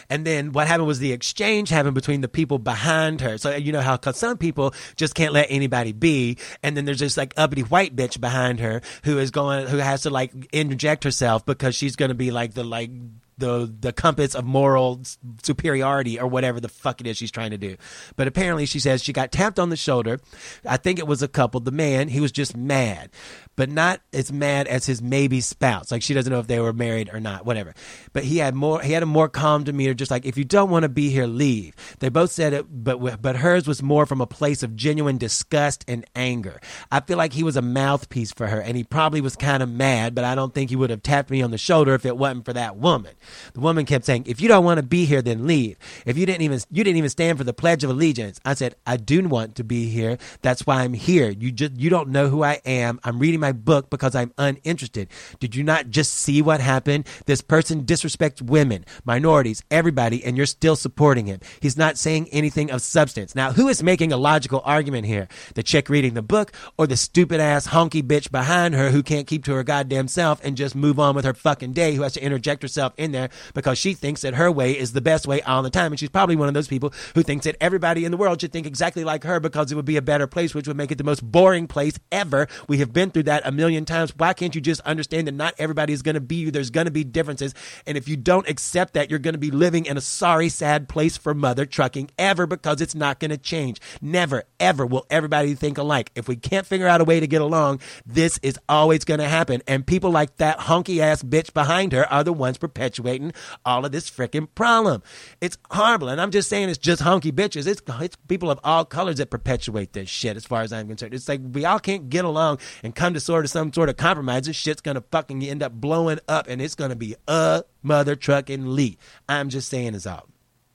And then what happened was the exchange happened between the people behind her. So you know how cause some people just can't let anybody be. And then there's this like uppity white bitch behind her who is going, who has to like interject herself because she's going to be like the like the the compass of moral superiority or whatever the fuck it is she's trying to do. But apparently she says she got tapped on the shoulder. I think it was a couple. The man, he was just mad, but not as mad as his maybe spouse. Like she doesn't know if they were married or not, whatever. But he had more, he had a more calm demeanor, just like, if you don't want to be here, leave. They both said it, but but hers was more from a place of genuine disgust and anger. I feel like he was a mouthpiece for her, and he probably was kind of mad, but I don't think he would have tapped me on the shoulder if it wasn't for that woman. The woman kept saying, if you don't want to be here, then leave. If you didn't even you didn't even stand for the Pledge of Allegiance. I said, I do want to be here. That's why I'm here. You just you don't know who I am. I'm reading my book because I'm uninterested. Did you not just see what happened? This person disrespects women, minorities, everybody, and you're still supporting him. He's not saying anything of substance. Now, who is making a logical argument here? The chick reading the book or the stupid ass honky bitch behind her who can't keep to her goddamn self and just move on with her fucking day, who has to interject herself in there because she thinks that her way is the best way all the time. And she's probably one of those people who thinks that everybody in the world should think exactly like her because it would be a better place, which would make it the most boring place ever. We have been through that a million times. Why can't you just understand that not everybody is going to be you? There's going to be differences. And if you don't accept that, you're going to be living in a sorry, sad place for mother trucking ever, because it's not going to change. Never, ever will everybody think alike. If we can't figure out a way to get along, this is always going to happen. And people like that honky ass bitch behind her are the ones perpetuating all of this freaking problem. It's horrible. And I'm just saying it's just honky bitches. It's, it's people of all colors that perpetuate this shit as far as I'm concerned. It's like we all can't get along and come to sort of some sort of compromise. This shit's going to fucking end up blowing up, and it's going to be a mother trucking Lee. I'm just saying it's all.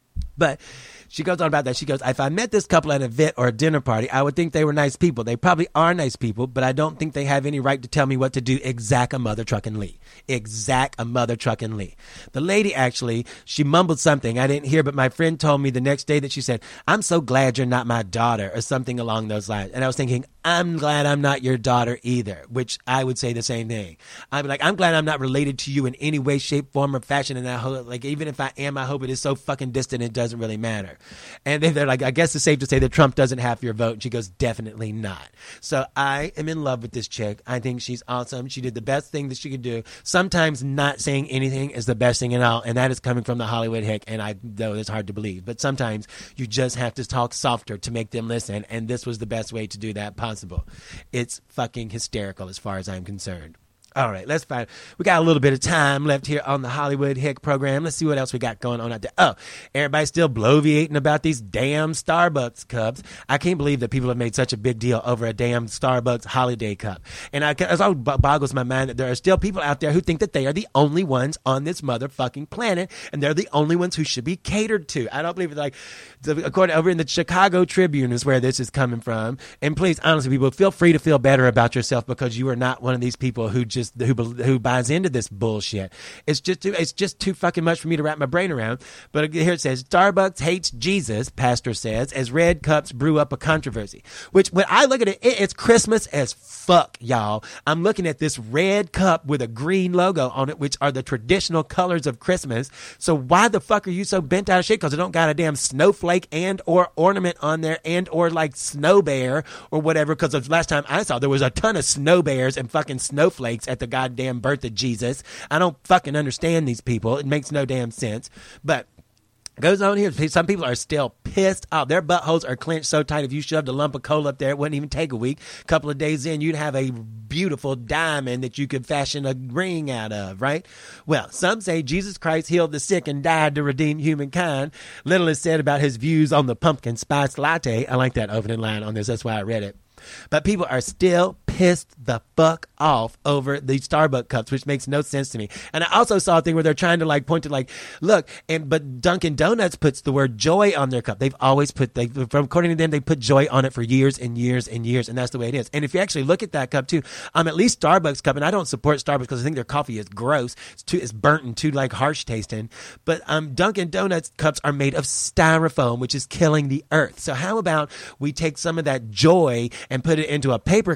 But she goes on about that. She goes, if I met this couple at an event or a dinner party, I would think they were nice people. They probably are nice people, but I don't think they have any right to tell me what to do. Exact a mother trucking Lee. Exact a mother trucking Lee. The lady actually, she mumbled something I didn't hear, but my friend told me the next day that she said, I'm so glad you're not my daughter, or something along those lines. And I was thinking, I'm glad I'm not your daughter either, which I would say the same thing. I'm like, I'm glad I'm not related to you in any way, shape, form, or fashion. And I hope, like, even if I am, I hope it is so fucking distant it doesn't really matter. And then they're like, I guess it's safe to say that Trump doesn't have your vote. And she goes, definitely not. So I am in love with this chick. I think she's awesome. She did the best thing that she could do. Sometimes not saying anything is the best thing at all. And that is coming from the Hollywood hick. And I know it's hard to believe. But sometimes you just have to talk softer to make them listen. And this was the best way to do that possible. It's fucking hysterical as far as I'm concerned. All right, let's find. We got a little bit of time left here on the Hollywood Hick program. Let's see what else we got going on out there. Oh, everybody's still bloviating about these damn Starbucks cups. I can't believe that people have made such a big deal over a damn Starbucks holiday cup. And I, it all boggles my mind that there are still people out there who think that they are the only ones on this motherfucking planet, and they're the only ones who should be catered to. I don't believe it. Like, according over in the Chicago Tribune is where this is coming from. And please, honestly, people, feel free to feel better about yourself, because you are not one of these people who just who who buys into this bullshit. It's just too, it's just too fucking much for me to wrap my brain around. But here it says, Starbucks hates Jesus, pastor says, as red cups brew up a controversy. Which, when I look at it, it it's Christmas as fuck, y'all. I'm looking at this red cup with a green logo on it, which are the traditional colors of Christmas. So why the fuck are you so bent out of shit? Because it don't got a damn snowflake and or ornament on there and or like snow bear or whatever. Because the last time I saw, there was a ton of snow bears and fucking snowflakes at the goddamn birth of Jesus. I don't fucking understand these people. It makes no damn sense. But goes on here. Some people are still pissed off. Their buttholes are clenched so tight. If you shoved a lump of coal up there, it wouldn't even take a week. A couple of days in, you'd have a beautiful diamond that you could fashion a ring out of, right? Well, some say Jesus Christ healed the sick and died to redeem humankind. Little is said about his views on the pumpkin spice latte. I like that opening line on this. That's why I read it. But people are still pissed the fuck off over the Starbucks cups, which makes no sense to me. And I also saw a thing where they're trying to like point to like, look, and but Dunkin' Donuts puts the word joy on their cup. They've always put, they, from according to them, they put joy on it for years and years and years, and that's the way it is. And if you actually look at that cup too, um, at least Starbucks cup, and I don't support Starbucks because I think their coffee is gross. It's too, it's burnt and too like harsh tasting. But um, Dunkin' Donuts cups are made of styrofoam, which is killing the earth. So how about we take some of that joy and put it into a paper cup so that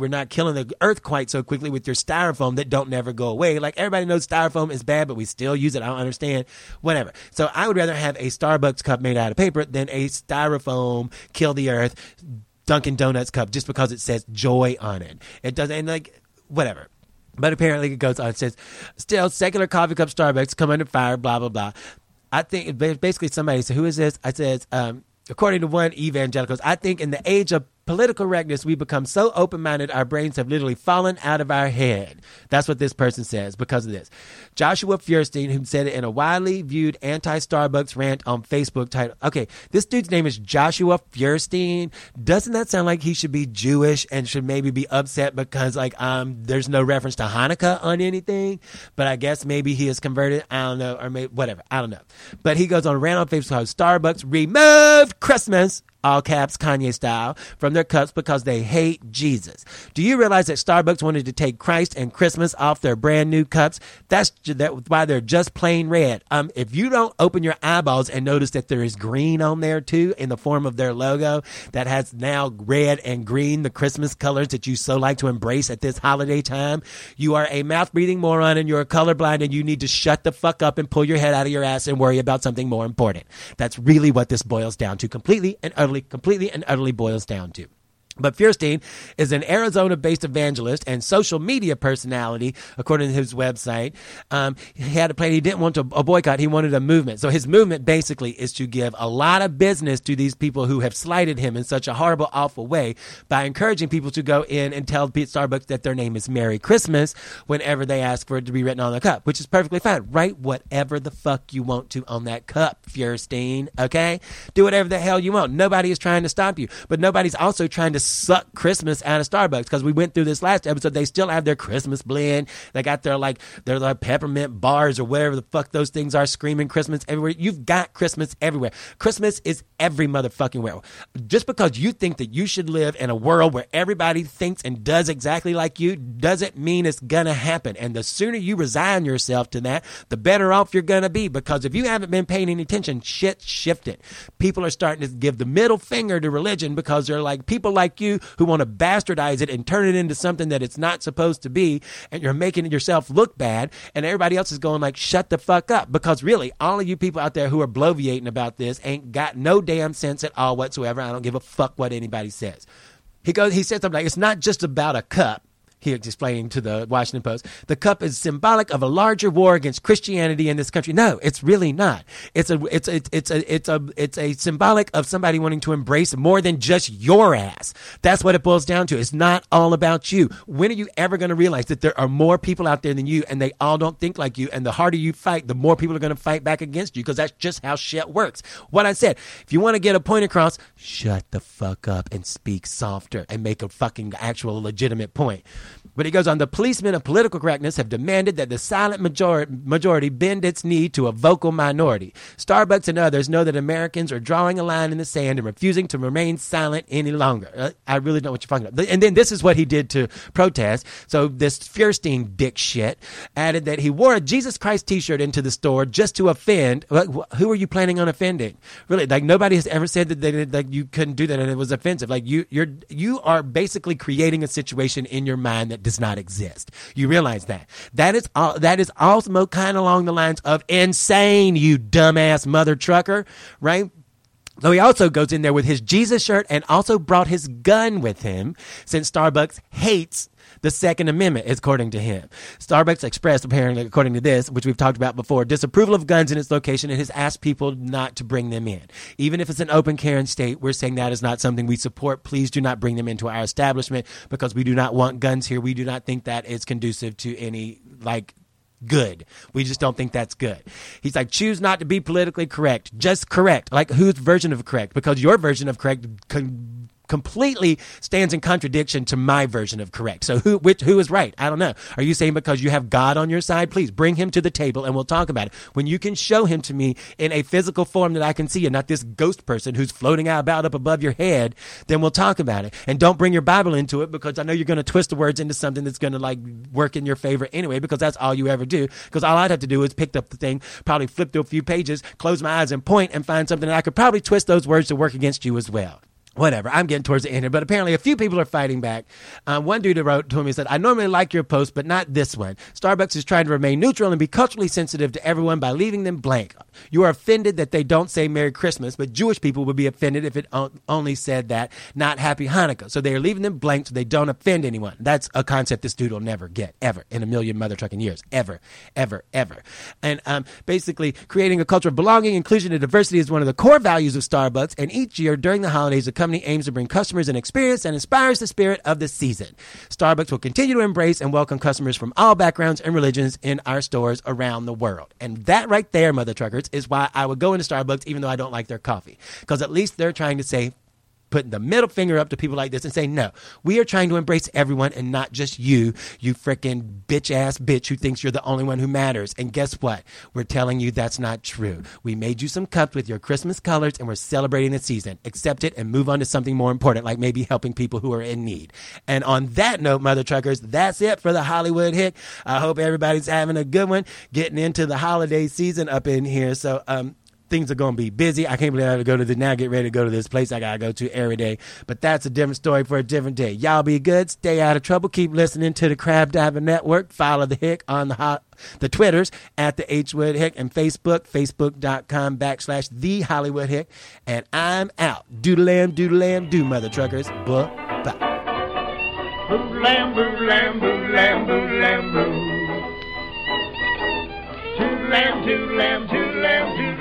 we're not killing the earth quite so quickly with your styrofoam that don't never go away. Like, everybody knows styrofoam is bad, but we still use it. I don't understand. Whatever. So I would rather have a Starbucks cup made out of paper than a styrofoam kill the earth Dunkin' Donuts cup just because it says joy on it. It doesn't, and like, whatever. But apparently it goes on. It says, still, secular coffee cup Starbucks come under fire, blah, blah, blah. I think basically somebody said, who is this? I says, um, according to one evangelicals, I think in the age of political correctness, we become so open-minded, our brains have literally fallen out of our head. That's what this person says because of this. Joshua Feuerstein, who said it in a widely viewed anti-Starbucks rant on Facebook titled, okay, this dude's name is Joshua Feuerstein. Doesn't that sound like he should be Jewish and should maybe be upset because, like, um, there's no reference to Hanukkah on anything? But I guess maybe he is converted. I don't know. Or maybe, whatever. I don't know. But he goes on a rant on Facebook called Starbucks removed Christmas, all caps, Kanye style, from their cups because they hate Jesus. Do you realize that Starbucks wanted to take Christ and Christmas off their brand new cups? That's that, why they're just plain red. Um, if you don't open your eyeballs and notice that there is green on there too in the form of their logo that has now red and green, the Christmas colors that you so like to embrace at this holiday time, you are a mouth-breathing moron and you're colorblind and you need to shut the fuck up and pull your head out of your ass and worry about something more important. That's really what this boils down to, completely and utterly. completely and utterly boils down to. But Feuerstein is an Arizona-based evangelist and social media personality, according to his website. Um, he had a plan. He didn't want to, a boycott. He wanted a movement. So his movement basically is to give a lot of business to these people who have slighted him in such a horrible, awful way by encouraging people to go in and tell Starbucks that their name is Merry Christmas whenever they ask for it to be written on the cup, which is perfectly fine. Write whatever the fuck you want to on that cup, Feuerstein, okay? Do whatever the hell you want. Nobody is trying to stop you, but nobody's also trying to suck Christmas out of Starbucks, because we went through this last episode. They still have their Christmas blend. They got their like their like peppermint bars or whatever the fuck those things are, screaming Christmas everywhere. You've got Christmas everywhere. Christmas is every motherfucking where. Just because you think that you should live in a world where everybody thinks and does exactly like you doesn't mean it's gonna happen. And the sooner you resign yourself to that, the better off you're gonna be, because if you haven't been paying any attention, shit shifted. People are starting to give the middle finger to religion because they're like, people like you who want to bastardize it and turn it into something that it's not supposed to be, and you're making yourself look bad, and everybody else is going like, shut the fuck up, because really all of you people out there who are bloviating about this ain't got no damn sense at all whatsoever. I don't give a fuck what anybody says. He goes, he said something like, it's not just about a cup. He explained to the Washington Post, the cup is symbolic of a larger war against Christianity in this country. No, it's really not. It's a, it's a, it's a, it's a, it's a symbolic of somebody wanting to embrace more than just your ass. That's what it boils down to. It's not all about you. When are you ever going to realize that there are more people out there than you, and they all don't think like you? And the harder you fight, the more people are going to fight back against you, because that's just how shit works. What I said, if you want to get a point across, shut the fuck up and speak softer and make a fucking actual legitimate point. But he goes on, the policemen of political correctness have demanded that the silent major- majority bend its knee to a vocal minority. Starbucks and others know that Americans are drawing a line in the sand and refusing to remain silent any longer. Uh, I really don't know what you're talking about. And then this is what he did to protest. So this Feuerstein dick shit added that he wore a Jesus Christ t-shirt into the store just to offend. Who are you planning on offending? Really, like, nobody has ever said that they, like, you couldn't do that and it was offensive. Like, you, you're, you are basically creating a situation in your mind that does not exist. You realize that. That is all, that is also kind of along the lines of insane, you dumbass mother trucker, right? So he also goes in there with his Jesus shirt and also brought his gun with him, since Starbucks hates the Second Amendment, according to him. Starbucks expressed, apparently, according to this, which we've talked about before, disapproval of guns in its location and has asked people not to bring them in. Even if it's an open carry state, we're saying that is not something we support. Please do not bring them into our establishment, because we do not want guns here. We do not think that is conducive to any, like, good. We just don't think that's good. He's like, choose not to be politically correct. Just correct. Like, whose version of correct? Because your version of correct con- completely stands in contradiction to my version of correct. So who which who is right? I don't know. Are you saying because you have God on your side? Please bring him to the table and we'll talk about it. When you can show him to me in a physical form that I can see, and not this ghost person who's floating out about up above your head, then we'll talk about it. And don't bring your Bible into it, because I know you're going to twist the words into something that's going to like work in your favor anyway, because that's all you ever do. Because all I'd have to do is pick up the thing, probably flip through a few pages, close my eyes and point, and find something that I could probably twist those words to work against you as well. Whatever, I'm getting towards the end here, but apparently a few people are fighting back. Uh, one dude wrote to him, he said, I normally like your post, but not this one. Starbucks is trying to remain neutral and be culturally sensitive to everyone by leaving them blank. You are offended that they don't say Merry Christmas, but Jewish people would be offended if it o- only said that, not Happy Hanukkah. So they are leaving them blank so they don't offend anyone. That's a concept this dude will never get, ever, in a million mother trucking years. Ever, ever, ever. And um, basically, creating a culture of belonging, inclusion, and diversity is one of the core values of Starbucks, and each year during the holidays, the company aims to bring customers an experience that inspires the spirit of the season. Starbucks will continue to embrace and welcome customers from all backgrounds and religions in our stores around the world. And that right there, mother truckers, is why I would go into Starbucks even though I don't like their coffee. Because at least they're trying to say, putting the middle finger up to people like this and say, no, we are trying to embrace everyone and not just you, you freaking bitch-ass bitch who thinks you're the only one who matters. And guess what? We're telling you that's not true. We made you some cups with your Christmas colors and we're celebrating the season. Accept it and move on to something more important, like maybe helping people who are in need. And on that note, mother truckers, that's it for the Hollywood Hick. I hope everybody's having a good one, getting into the holiday season up in here. So, um, things are going to be busy. I can't believe I have to go to the now get ready to go to this place I got to go to every day. But that's a different story for a different day. Y'all be good. Stay out of trouble. Keep listening to the Crab Diving Network. Follow the Hick on the hot, the Twitters at the H Wood Hick and Facebook, facebook.com backslash the Hollywood Hick. And I'm out. Doodle-lam, doodle-lam, do mother truckers. Bye-bye. Boo-lam, boo-lam, boo-lam, boo-lam, boo. Toodle-lam, toodle-lam, toodle-lam, toodle-lam.